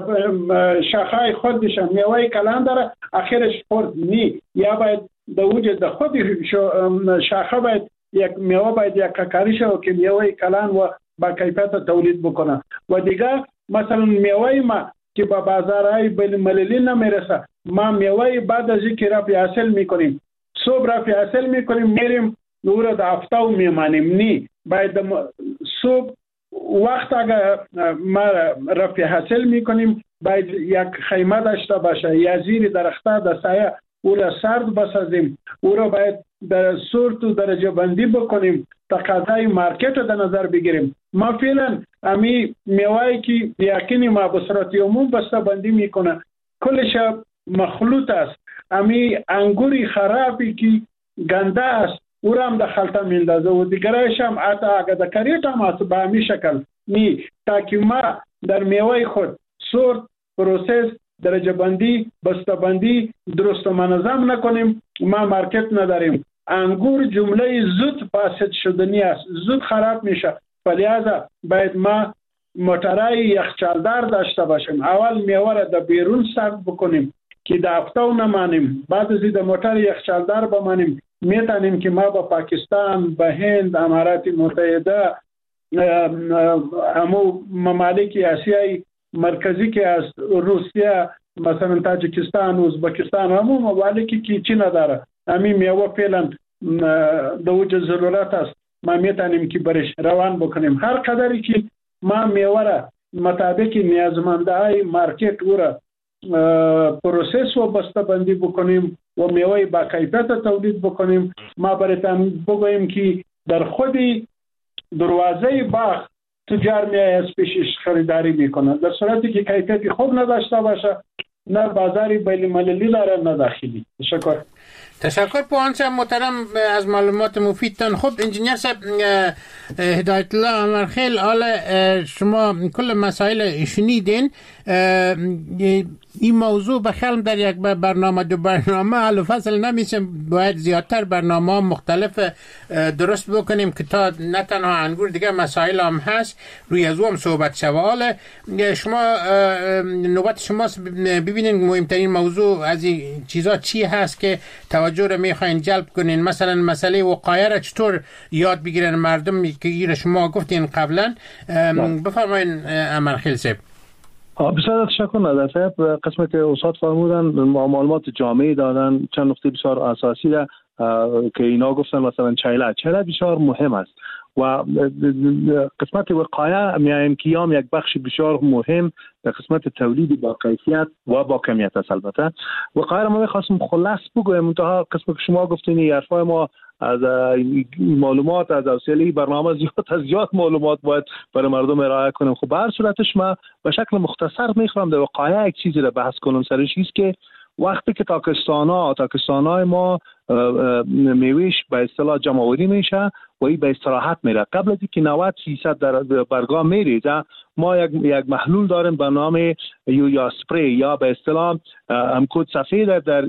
شاخه خودش میوه کلان داره آخرش خورد نی، یا باید در وجود خود شاخه باید یک میوه باید یک کاری شو که میوه کلان و با کیفیت تولید بکنه. و دیگه مثلا میوه ما که با بازارهای بین المللی نمیرسه، ما میوه بعد از اینکه رفع حاصل میکنیم صبح رفع حاصل میکنیم میریم نور در هفته و میمانیم نی، باید صبح وقت اگر ما رفع حاصل میکنیم باید یک خیمه داشته باشه یا زیر درخته در سایه او را سرد بسازیم، او را باید در صورت و درجه بندی بکنیم، تقاضای مارکت رو در نظر بگیریم. ما فعلا امی میوهی که یقینی ما به صورت عموم بسته بندی میکنه کلش مخلوط است. امی انگوری خرابی که گنده است او را هم در خلطه میندازه و دیگرش هم حتی اگر در کریت هم هست به همی شکل نی، تاکه ما در میوه خود صورت، پروسس، درجه بندی، بسته بندی درست و منظم نکنیم ما مارکت نداریم. انگور جمله زود فاسد شدنی است، زود خراب میشه. فلهذا باید ما موترای یخچالدار داشته باشیم. اول میوه را در بیرون سرد بکنیم که در هفته نمانیم، بعد از این در موتر یخچالدار بمانیم. میتونیم که ما با پاکستان، با هند، امارات متحده، همو ممالک آسیای مرکزی که از روسیه، مثلا تاجیکستان، ازبکستان، همو ممالکی که چی نداره همین میوه فعلا دوجه ضرورت است، ما میتونیم که برش روان بکنیم. هر قدری که ما میوه را مطابق نیازمنده های مارکت او را پروسس و بسته بندی بکنیم و میوه با کیفیت تولید بکنیم، ما برایتان بگوییم که در خودی دروازه باغ تجار میای از پیشش خریداری میکنن، در صورتی که کیفیتی خوب نداشته باشه نه بازاری بین المللی داره نه داخلی. تشکر پوان صاحب محترم از معلومات مفیدتان. خب انجینیر صاحب هدایت الله امرخیل، حالا شما کل مسائل شنیدین، این موضوع بخیالم در یک برنامه دو برنامه حل و فصل نمیشه، باید زیادتر برنامه مختلف درست بکنیم که تا نه تنها انگور دیگه مسائل هم هست روی از هم صحبت شود. حالا شما نوبت شماست ببینین مهمترین موضوع از این چیزا چی هست که توجه رو میخواین جلب کنین. مثلا مسئله وقایه را چطور یاد بگیرن مردم که این شما گفتین قبلا، بفرمایین امرخیل صاحب. بسیار تشکر نظر صاحب. قسمت که استاد فرمودن معلومات جامعی دادن، چند نکته بسیار اساسی ده که اینا گفتن. مثلا چهله بسیار مهم است و قسمت وقایه میایم که هم یک بخش بسیار مهم در قسمت تولید با کیفیت و با کمیت است. البته وقایه ما میخواستم خلاص بگویم، منتها قسمت که شما گفتین حرفای ما از معلومات از وسیله برنامه زیاد معلومات باید برای مردم ارائه کنیم. خب به هر صورتش ما به شکل مختصر میخوام در وقایه یک چیزی را بحث کنم. سرش است که وقتی که تاکستان‌های ما میوهش به اصطلاح جمع‌آوری میشه و این به استراحت میره، قبل از اینکه 90% در برگاه میریزه، ما یک محلول داریم به نام یا سپری یا به اصطلاح کود سفید در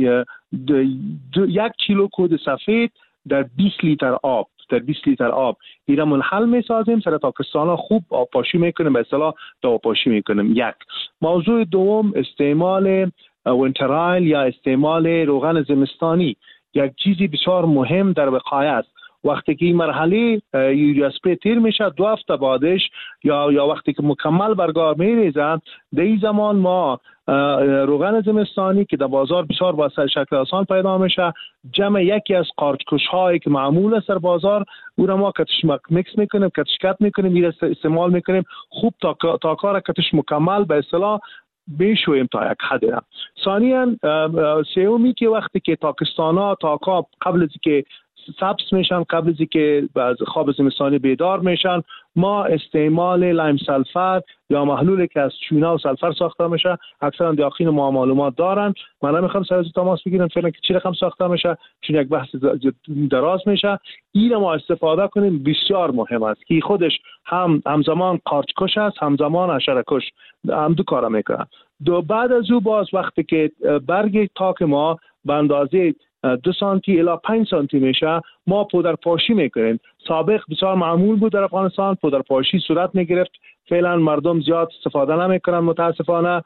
1 کیلو کود سفید در 20 لیتر آب اینا منحل میسازیم. سر تاکستان ها خوب آبپاشی میکنیم، به اصطلاح آبپاشی میکنیم. یک موضوع دوم استعمال وینترایل یا استعمال روغن زمستانی. یک چیزی بسیار مهم در وقایه است. وقتی که این مرحله یوریا اسپری تیر میشه 2 هفته بعدش یا وقتی که مکمل برگار میریزه، در این زمان ما روغن زمستانی که در بازار بسیار با شکل آسان پیدا میشه، جمع یکی از قارچکش هایی که معمول است در بازار، او را ما کتش میکس میکنیم، کتش کت میکنیم، میره استعمال میکنیم، خوب تا کار کتش مکمل به اصطلاح بشویم تا یک حد. ثانیاً سومی که وقتی که تاکستانا تاکا قبل از که سبز میشن، قبل از که از خواب زمستانی بیدار میشن، ما استعمال لیم سلفر یا محلولی که از چونه و سلفر ساخته میشه، اکثرا دیاقین ما معلومات دارن. من نمیخوام سر از تماس بگیرم فعلا که چی رقم ساخته میشه، چون یک بحث دراز میشه. این ما استفاده کنیم بسیار مهم است که خودش همزمان قارچکش است، همزمان حشره‌کش، هم دو کارا میکنن. بعد از او باز وقتی که برگ تاک ما به اندازه 2 سانتی الی 5 سانتی میشه، ما پودرپاشی میکنیم. سابق بسیار معمول بود در افغانستان پودرپاشی صورت میگرفت، فعلا مردم زیاد استفاده نمیکنن متاسفانه.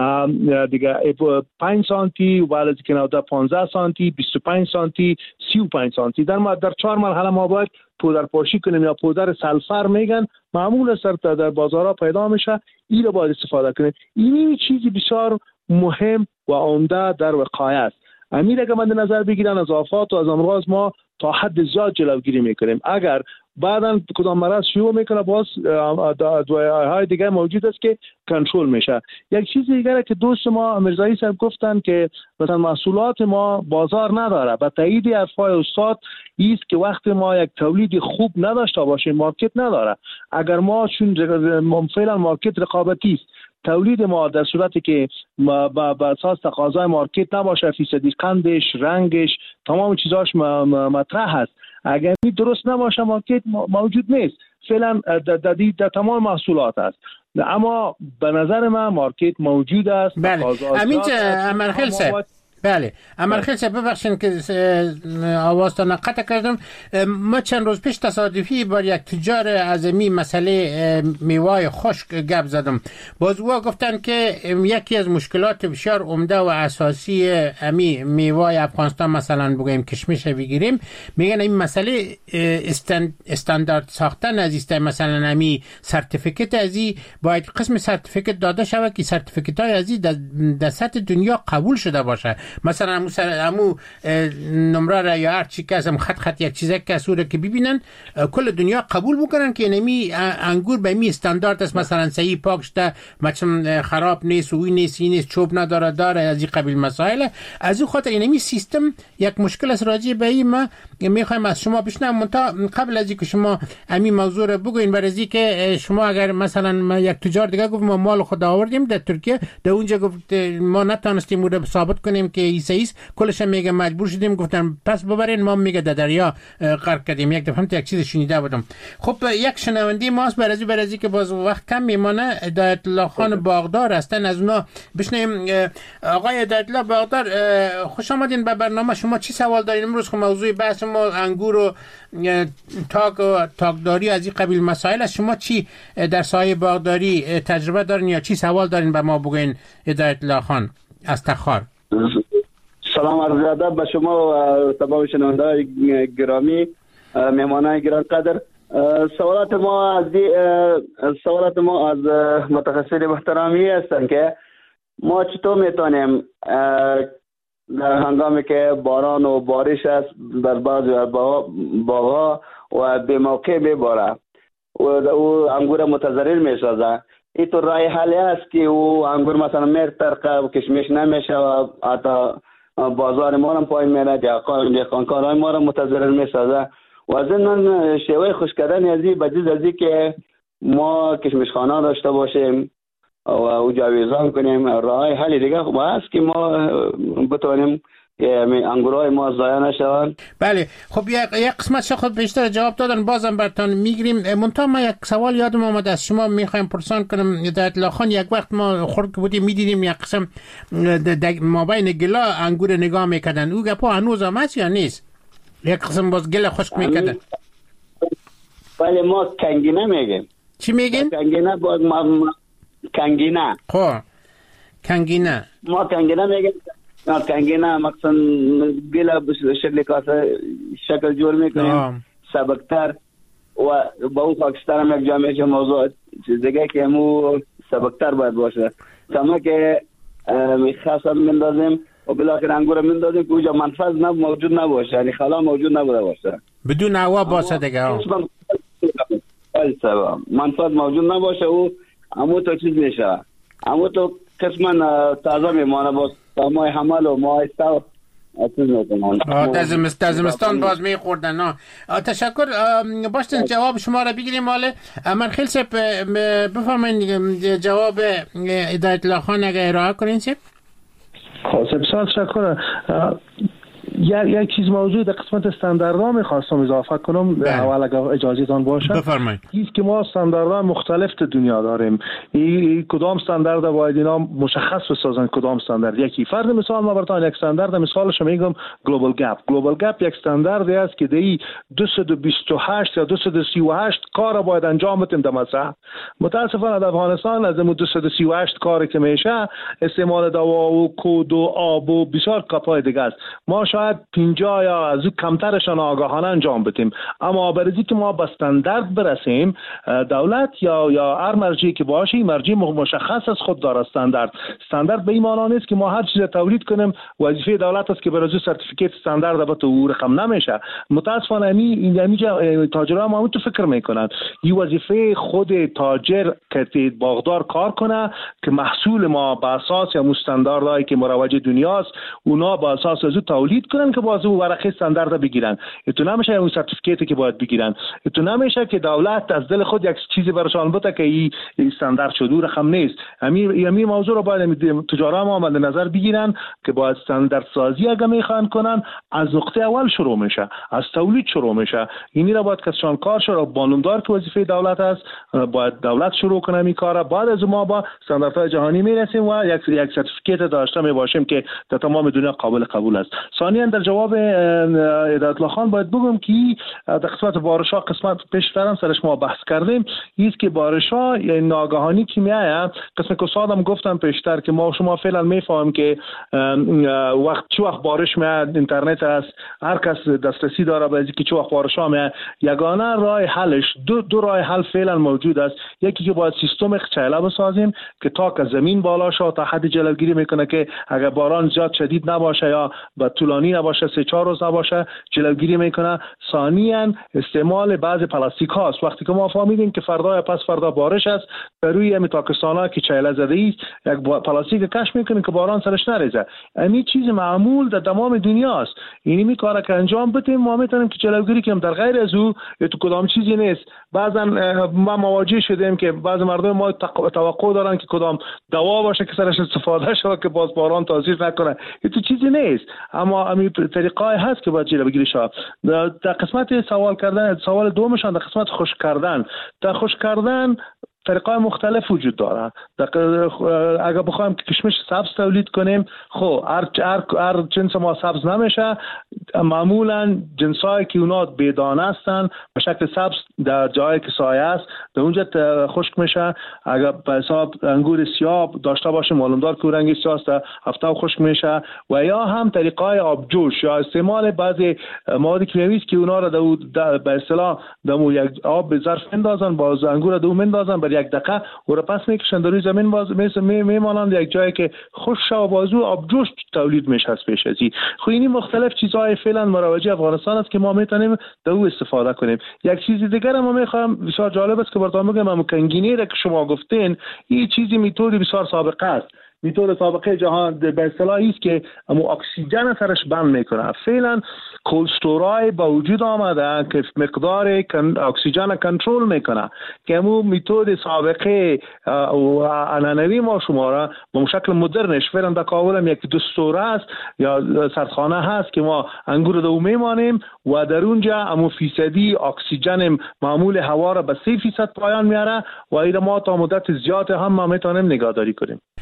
دیگه 5 سانتی و بعد از که 15 سانتی، 25 سانتی، 35 سانتی در 4 مرحله ما باید پودرپاشی کنیم یا پودر سلفر میگن، معمول است در بازارها پیدا میشه. این رو باید استفاده کنیم. این چیزی بسیار مهم و عمده در وقایه است. امیر اگه من نظر بگیرن از آفات و از امراض ما تا حد زیاد جلوگیری میکنیم. اگر بعداً کدام مرض شروع میکنه باز دواهای دیگه موجود است که کنترل میشه. یک چیز دیگه که دوست ما مرزایی صاحب گفتن که مثلا محصولات ما بازار نداره، به تایید حرفای استاد است که وقتی ما یک تولید خوب نداشته باشیم مارکت نداره. اگر ما چون فعلا مارکت رقابتی است، تولید ما در صورتی که با اساس تقاضای مارکت نباشه، فیصدی قندش، رنگش، تمام چیزاش مطرح هست، اگر این درست نباشه مارکت موجود نیست. فعلا در تمام محصولات است، اما به نظر من مارکت موجود است. بله امین امرخیل صاحب، بله امرخیل صاحب ببخشید که آوازتان قطع کردم. ما چند روز پیش تصادفی با یک تجار عظمی مسئله میوه خشک گپ زدم. باز او گفتن که یکی از مشکلات بسیار عمده و اساسی امی میوه افغانستان، مثلا بگویم کشمش بگیریم، میگن این مسئله استاندارد ساختن از مثلا امی سرتیفیکت ازی باید قسم سرتیفیکت داده شود که سرتیفیکت های ازی در سطح دنیا قبول شده باشه. مثلا امو نمره را یا هر چی که از خط یک چیزی که اسوره که ببینن کل دنیا قبول بکنن که نمی انگور به می استاندارد است، مثلا صحیح پاک شده، مثلا خراب نیست، وی نیست، این نیست، چوب نداره از این قبیل مسائل. از این خاطر اینمی سیستم یک مشکل است. راجع به این ما میخوایم از شما بشنویم. قبل از اینکه شما همین موضوع رو بگوین، برای اینکه شما اگر مثلا یک تجار دیگه گفت ما مال خود آوردیم در ترکیه، در اونجا گفت ما نتونستیم رو ثابت کنیم که ایساییست، کلش میگه مجبور شدیم گفتن پس ببرین، ما میگه در دریا غرق کردیم. یک دفعه یک چیز شنیده بودم. خب یک شنونده ماست برازی که باز وقت کم میمانه، هدایت الله خان باغدار هستن، از اونا بشنیم. آقای هدایت الله باغدار، خوش آمدین به برنامه. شما چی سوال دارین امروز؟ خب موضوع بحث ما انگور و تاکداری از این قبیل مسائل است. شما چی در سایه باغداری تجربه دارین یا چی سوال دارین به ما بگین هدایت الله خان از تخار؟ سلام عرض ادب به شما و تمام شنونده‌های گرامی، مهمانان گران قدر. سوالات ما از متخصصین محترمی هستند که ما چطور میتونیم در هنگامی که باران و بارش است در بعضی باغ‌ها و به موقع میباره و او انگور متضرر میسازه، این تو راه حلی است که او انگور مثلا میرترقه و کشمش نمیشه و حتی بازار ما هم پایین میره، دهقانکارای ما رو متضرر میسازه. و از این شیوه خوش کردن ازی بجز ازی که ما کشمشخانه داشته باشیم و جاویزان کنیم، راه حل دیگه خوب است که ما بتونیم انگورای ما ضایع نشوند. بله خب یک قسمت خود بیشتر جواب دادن، بازم براتون میگیریم. منتها ما یک سوال یادم آمد از شما میخوایم پرسان کنم هدایت الله خان. یک وقت ما خورد بودیم میدیدیم یک قسم ما بین گلا انگور نگاه میکردن، او گپا هنوز هم هست یا نیست؟ یک قسم باز گل خشک میکردن. بله ما کنگینه میگیم. چی میگین؟ کنگینه باز کنگینه. خب کنگینه ما کنگینه میگیم. کنگی نه مثلا گلا شکل جور میکنیم سبکتر و با اون خاکستر هم یک جامعه که موضوع دیگه که همون سبکتر باید باشه تمام که خاصا مندازیم و بالاخره انگور مندازیم که اونجا منفذ موجود نباشه، یعنی خلا موجود نبوده باشه، بدون هوا باشه دیگه. منفذ موجود نباشه و همون تو چیز میشه، همون تو قسما تازه میمانه با ماه حمل و ماه استو در زمستان باز میخوردن. تشکر. باشتن جواب شما را بگیریم. من خیلی سب بفرمایید جواب هدایت الله خان اگه ارائه کنین سب. خب بسیار تشکر. یک چیز موضوع در قسمت استانداردها میخواستم اضافه کنم. اول اگر اجازهتان باشه بفرمایید. که ما استانداردهای مختلف در دنیا داریم. کدام استاندارد باید اینا مشخص بسازن، کدام استاندارد. یکی فرض مثال ما براتون یک استاندارد مثالش میگم گلوبال گپ یک استانداردی است که دی 228 یا 238 کار باید انجام بدیم در مساحت. متاسفانه در افغانستان از 238 کاری که میشه استعمال دوا و کود و آب و بسیار کارهای دیگه است. ما شاید 50 یا از کمترشان آگاهانه انجام بدیم، اما برای که ما به استاندارد برسیم دولت یا هر مرجعی که باشه مرجع مشخص از خود داره. استاندارد به این معنی نیست که ما هر چیز تولید کنیم وظیفه دولت است که برای سرتیفیکیت استاندارد به تو رقم نمیشه. متاسفانه اینجا تاجرها ما تو فکر میکنن این وظیفه خود تاجر که باغدار کار کنه که محصول ما به اساس یا استانداردهایی که مروج دنیاست اونا به اساس از تولید کنن که باز اون ورقه استاندارد بگیرن. تو نمیشه اون سرتیفیکیتی که باید بگیرن. تو نمیشه که دولت از دل خود یک چیزی براشون بده که این استاندارد شده رقم نیست. همین موضوع رو باید تجارت ما مد نظر بگیرن که باید استاندارد سازی اگه میخوان کنن از نقطه اول شروع میشه، از تولید شروع میشه. اینی را باید کسان کار شروع معلومدار که وظیفه دولت است، باید دولت شروع کنه این کارا. بعد از ما با استانداردهای جهانی میرسیم و یک سرتیفیکیت داشته میباشیم که در تمام دنیا قابل قبول است. ثانیاً در جواب هدایت الله خان باید بگم که در قسمت بارش‌ها قسمت پیشترم سرش ما بحث کردیم است که بارش‌ها ناگهانی که میاد قسم کسادم گفتم پیشتر که ما شما فعلا میفهمیم که چه وقت بارش میاد اینترنت است، هر کس دسترسی داره به اینکه چه وقت بارش‌ها میاد. یگانه راه حلش دو راه حل فعلا موجود است. یکی که باید سیستم چاله بسازیم که تا که زمین بالا شه تا حد جلوگیری میکنه که اگر باران زیاد شدید نباشه یا با طولانی نباشه 3-4 روز نباشه جلوگیری میکنه. ثانیاً استعمال بعض پلاستیک هاست. وقتی که ما فهمیدیم که فردا یا پس فردا بارش است بر روی متاکسانا که چاله زده است یک پلاستیک کش میکنیم که باران سرش نریزه. این چیز معمول در تمام دنیا است. اینی میکاره که انجام بدیم ما میتونیم که جلوگیری کنیم. در غیر از او تو کدام چیزی نیست. بعضا ما مواجه شدیم که بعض مردم ما توقع دارن که کدام دوا باشه که سرش استفاده شه که باز باران تاثیر نکنه. تو چیزی نیست، اما همین طریقه هست که باید جلوگیری شه. در قسمت سوال دومشان در قسمت خشک کردن. در خشک کردن طریقای مختلف وجود داره. اگر بخوایم کشمش سبز تولید کنیم خب هر جنس ما سبز نمیشه. معمولا جنسایی که اونا بیدانه هستن به شکل سبز در جایی که سایه است در اونجا خشک میشه. اگر به حساب انگور سیاه داشته باشیم معلومدار که رنگ سیاه است هفته خشک میشه. و یا هم طریقای آبجوش یا استعمال بعضی مواد کیمیایی که اونا را به اصطلاح دمو یک آب به ظرف اندازن باز انگور دو اندازن بر یک دقیقه و را پس میکشن در روی زمین باز میمانند یک جایی که خشک و بازو آبجوش تولید میشه از پیش ازی. خب این مختلف چیزهای فعلا مروج افغانستان است که ما میتونیم در او استفاده کنیم. یک چیز دیگر ما میخوام بسیار جالب است که براتون بگم هم کنگینی را که شما گفتین این چیزی میتودی بسیار سابقه است. میتود سابقه جهان به اصطلاحی است که امو اکسیژن سرش بند میکنه. فعلا کولستورای با وجود آمده که مقدار اکسیژن کنترل میکنه که امو میتود سابقه انانوی ما شما را به شکل مدرنش فعلا در کابل هم یک دستوره است یا سردخانه هست که ما انگور دو میمانیم و در اونجا امو فیصدی اکسیژن معمول هوا را به 3% پایان میاره و این ما تا مدت زیاد هم ما میتونیم نگهداری کنیم. خب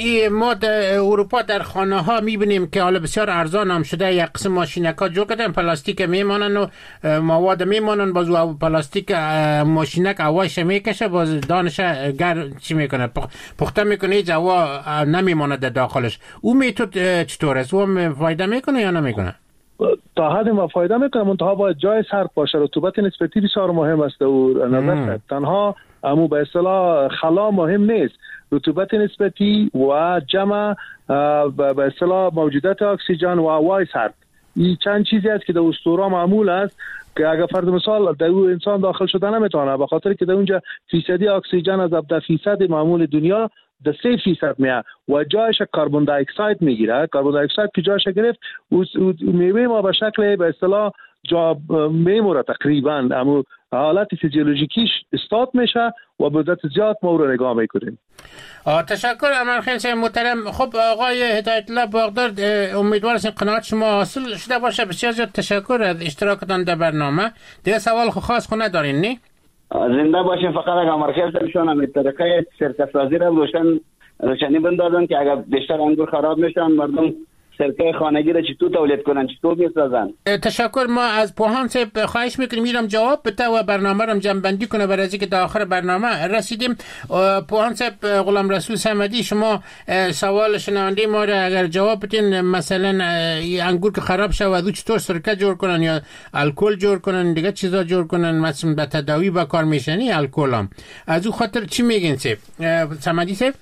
ما در اروپا در خانه ها میبینیم که حالا بسیار ارزان هم شده، یک قسم ماشینک ها جور کردن پلاستیک میمانن و مواد میمانن، باز و پلاستیک ماشینک هوایش میکشه، باز دانش چی میکنه پخته میکنه، هیچ هوا نمیماند در داخلش. او میتود چطور است؟ او فایده میکنه یا نمیکنه؟ تا حد ما فایده میکنه، منتها باید جای سرد باشه. رطوبت نسبتی بسیار مهم است او نظر تنها امو به اصطلاح خلا مهم نیست، رطوبت نسبتی و جمع به اصطلاح موجودات اکسیژن و هوای سرد، این چند چیزی است که در اسطوره معمول است که اگر فرض مثال در اون انسان داخل شده نمیتونه، به خاطر که در اونجا فیصدی اکسیژن از 17% معمول دنیا در 3% میاد و جایش کربن دی اکساید میگیره. کربن دی اکساید که جایش گرفت میوه ما به شکل به اصطلاح جا میموره، تقریبا اما حالت فیزیولوژیکیش استاد میشه و به مدت زیاد ما رو نگاه میکنیم. تشکر امیر خیل محترم. خب آقای هدایت الله باغدار، امیدوار هستیم قناعت شما حاصل شده باشه. بسیار زیاد تشکر از اشتراکتان در برنامه. دیگه سوال خاص خو ندارین نی؟ زنده باشین. فقط اگر امیر خیل شون هم طریقه شرکت سازی رو روشنی بندازن که اگر بیشتر انگور خراب میشن مردم سرکه خانگی را چطور تولید کنن، چطور میسازن. تشکر. ما از پوهان صاحب خواهش میکنیم میرم جواب بده و برنامه رو جمع بندی کنه برای اینکه تا آخر برنامه رسیدیم. پوهان صاحب غلام رسول صمدی، شما سوال شنونده ما را اگر جواب بدین، مثلا انگور که خراب شود چطور سرکه جور کنن یا الکل جور کنن، دیگه چیزا جور کنن، مثلا به تداوی با کار میشنی الکل هم، از او خاطر چی میگین صمدی صاحب؟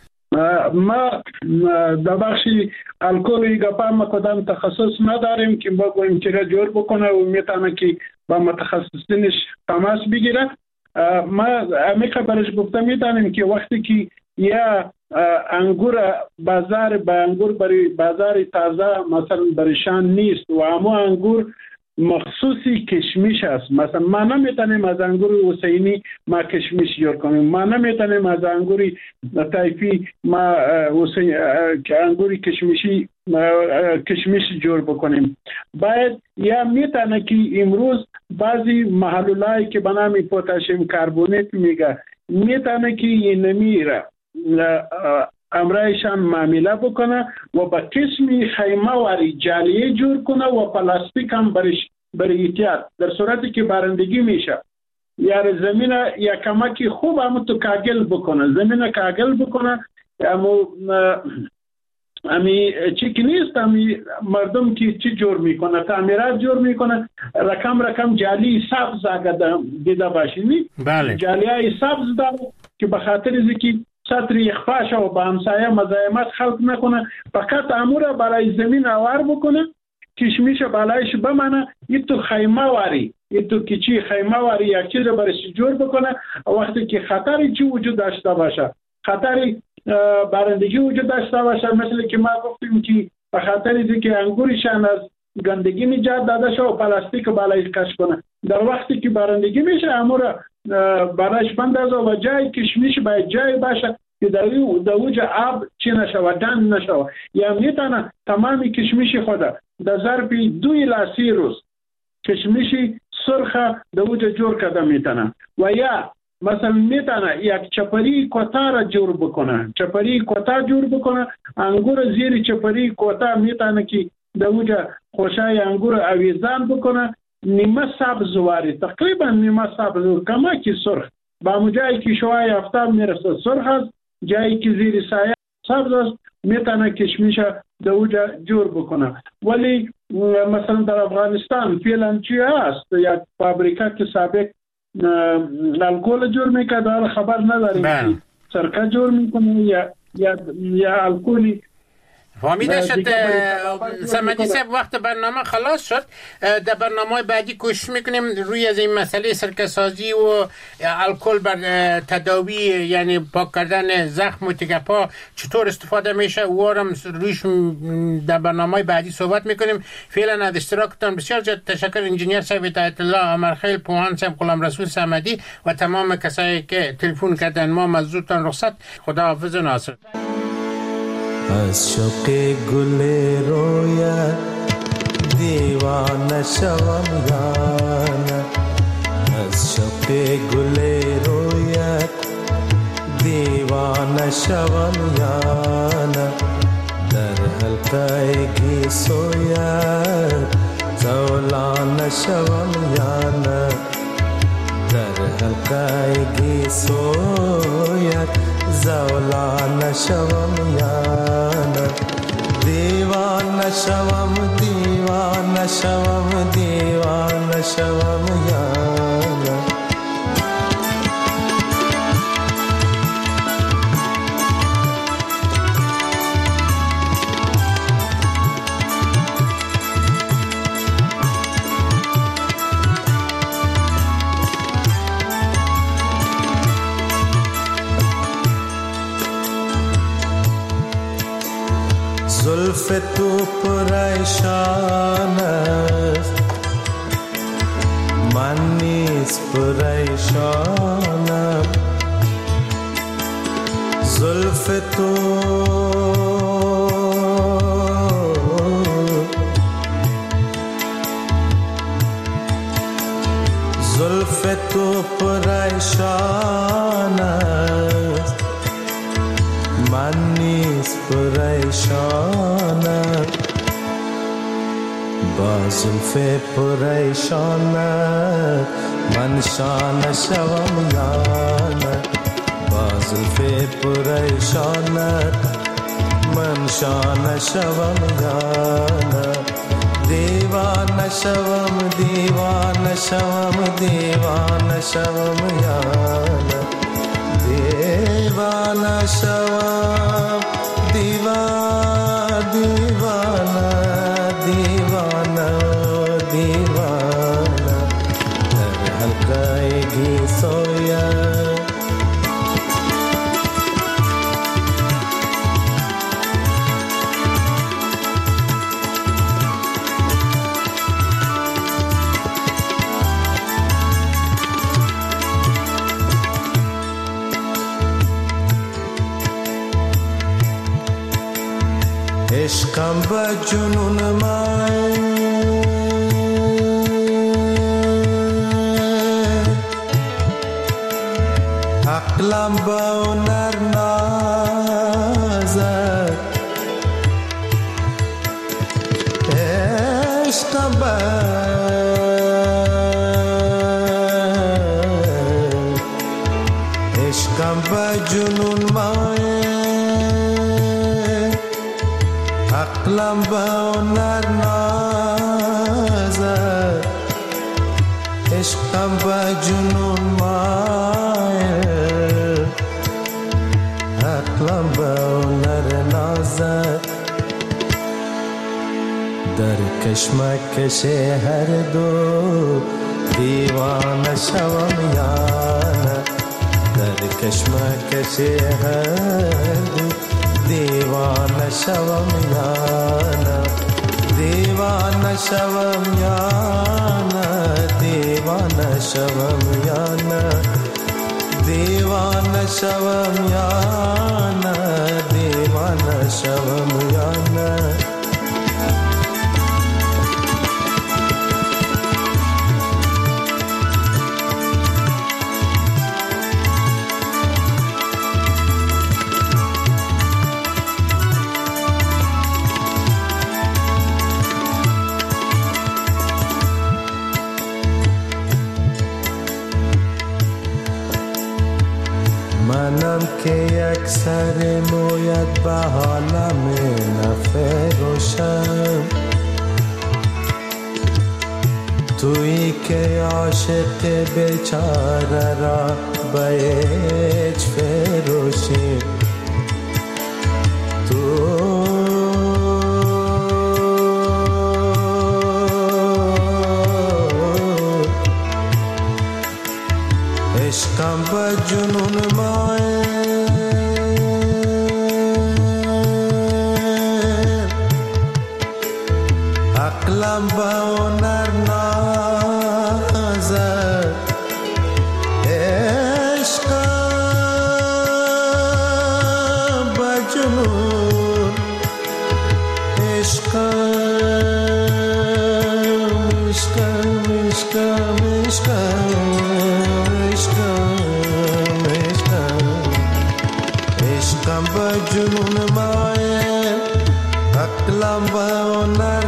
ما در بخشی الکل گپا ما کدام تخصص نداریم که بگوییم که را جور بکنه و میتونه که با متخصصینش تماس بگیره. ما امی خبرش گفته میتونیم که وقتی که یا انگور بازار با انگور برای بازار تازه مثلا برشان نیست و اما انگور مخصوصی کشمش است، مثلا ما نمیتونیم از انگور حسینی ما کشمش جور کنیم، ما نمیتونیم از انگوری طایفی ما انگوری کشمشی کشمش جور بکنیم. باید یا میتونه که امروز بعضی محلولایی که به نام پتاسیم کربونات میگه میتونه که این نمیره امرایشان معامله بکنه و با قسمی خیمه واری جالیه جور کنه و پلاستیک هم برای احتیاط در صورتی که بارندگی میشه یا زمین یا کمکی خوب هم تو کاغل بکنه، زمین کاغل بکنه. امی چی که نیست، امی مردم که چی جور میکنه، تعمیرات جور میکنه، رقم جالی سبز اگر دیده باشینی، بله. جالی های سبز داره که به خاطر که سطر اخفاش و با همسایه مزاحمت خلق نکنه، فقط امور برای زمین آوار بکنه، کشمیش بالایش بمانه، این تو خیمه واری، این تو کچی خیمه واری یک چیز برای جور بکنه. وقتی که خطری چی وجود داشته باشه، خطری بارندگی وجود داشته باشه، مثل که ما گفتیم که به خاطر که انگورشان از گندگی نجات داده شد و پلاستیک بالایش کش کنه، در وقتی که بارندگی میشه امور برایش بندازه و جای کشمیش باید جای باشه که در اوج آب چی نشوه، دند نشوه. یا میتونه تمامی کشمیش خود در ظرف 2 الی 3 روز کشمیشی سرخ در اوج جور کرده میتونه. و یا مثلا میتونه یک چپری کوتا را جور بکنه، چپری کوتا جور بکنه، انگور زیر چپری کوتا میتونه که در اوج خوشای انگور اویزان بکنه، نیمه سبز واری، تقریبا نیمه سبز کمکی سرخ، با مجایی که شوای افتاب میرسه سرخ است، جایی که زیر سایه سبز است، میتونه کشمیش در اوجا جور بکنه. ولی مثلا در افغانستان فعلا چی هست، یک فابریکه که سابق الکل جور میکرد، خبر نداریم سرکه جور میکنه یا الکلی. فهمیده شد صمدی صاحب. وقت برنامه خلاص شد، در برنامه بعدی کوشش میکنیم روی از این مسئله سرکه سازی و الکل بر تداوی، یعنی پاک کردن زخم و تکپا چطور استفاده میشه، وارم رویش در برنامه بعدی صحبت میکنیم. فعلا از اشتراکتان بسیار زیاد تشکر. انجینیر صاحب هدایت الله، امیر خیل، پوهان صاحب، غلام رسول صمدی و تمام کسایی که تلفن کردن. ما مزدورتان رخصت. خدا حافظ و ناصر. از شوق گل رویت دیوانه شوم یانه، از شوق گل رویت دیوانه دیوانه شوم یا نه در حلقه گیسویت زولانه شوم یا نه در حلقه گیسویت زولانه شوم یا نه دیوانه شوم دیوانه شوم دیوانه شوم یا نه زلف تو پریشان است من نیز پریشانم زلف تو زلف تو پریشان است من نیز پریشانم با زلف پریشانت من شانه شوم یا نه با زلف پریشانت من شانه شوم یا نه دیوانه شوم دیوانه شوم دیوانه شوم یا نه دیوانه شوم دیوانه دیوانه دیوانه دیوانه در حلقه گیسویت عشقم به جنون من عقلم به هنر نازد عشقم به جنون من عقلم به هنر نازد عشقم به جنون مایل عقلم به هنر نازد در کشمکش هر دو دیوانه شوم یا نه در کشمکش هر دو دیوانه شوم یا نه دیوانه شوم یا نه دیوانه شوم یا نه دیوانه شوم یا نه دیوانه شوم یا نه منم که یک سر مویت به حالم نفروشم تویی که عاشق بیچاره را به هیچ فروشی تو عشقم به جنون مایل عقلم به هنر نازد عشقم به جنون عشقم عشقم عشقم عشقم عشقم به جنون مایه عقلم به هنر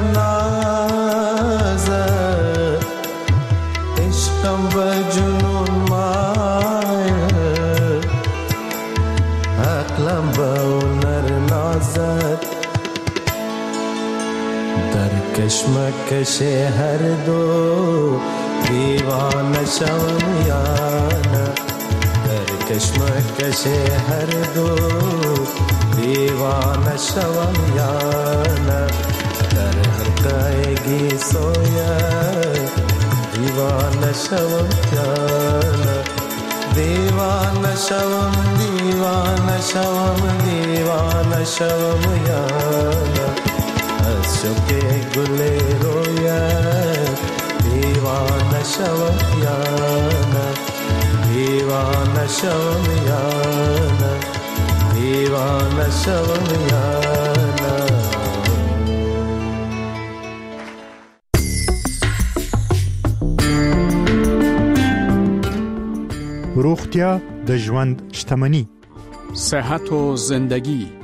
نازه عشقم به جنون مایه عقلم به هنر نازد در کشمکش هر دو دیوانه شوم یا نه در کشمکش هر دو دیوانه شوم یا نه در حلقه سویا دیوانه شوم یا نه دیوانه شوم دیوانه شوم دیوانه شوم یا نه از شوق گل رویا دیوانه شوم یا نه دیوانه شوم یا نه دیوانه شوم یا نه روغتیا د ژوند شتمني صحت و زندگی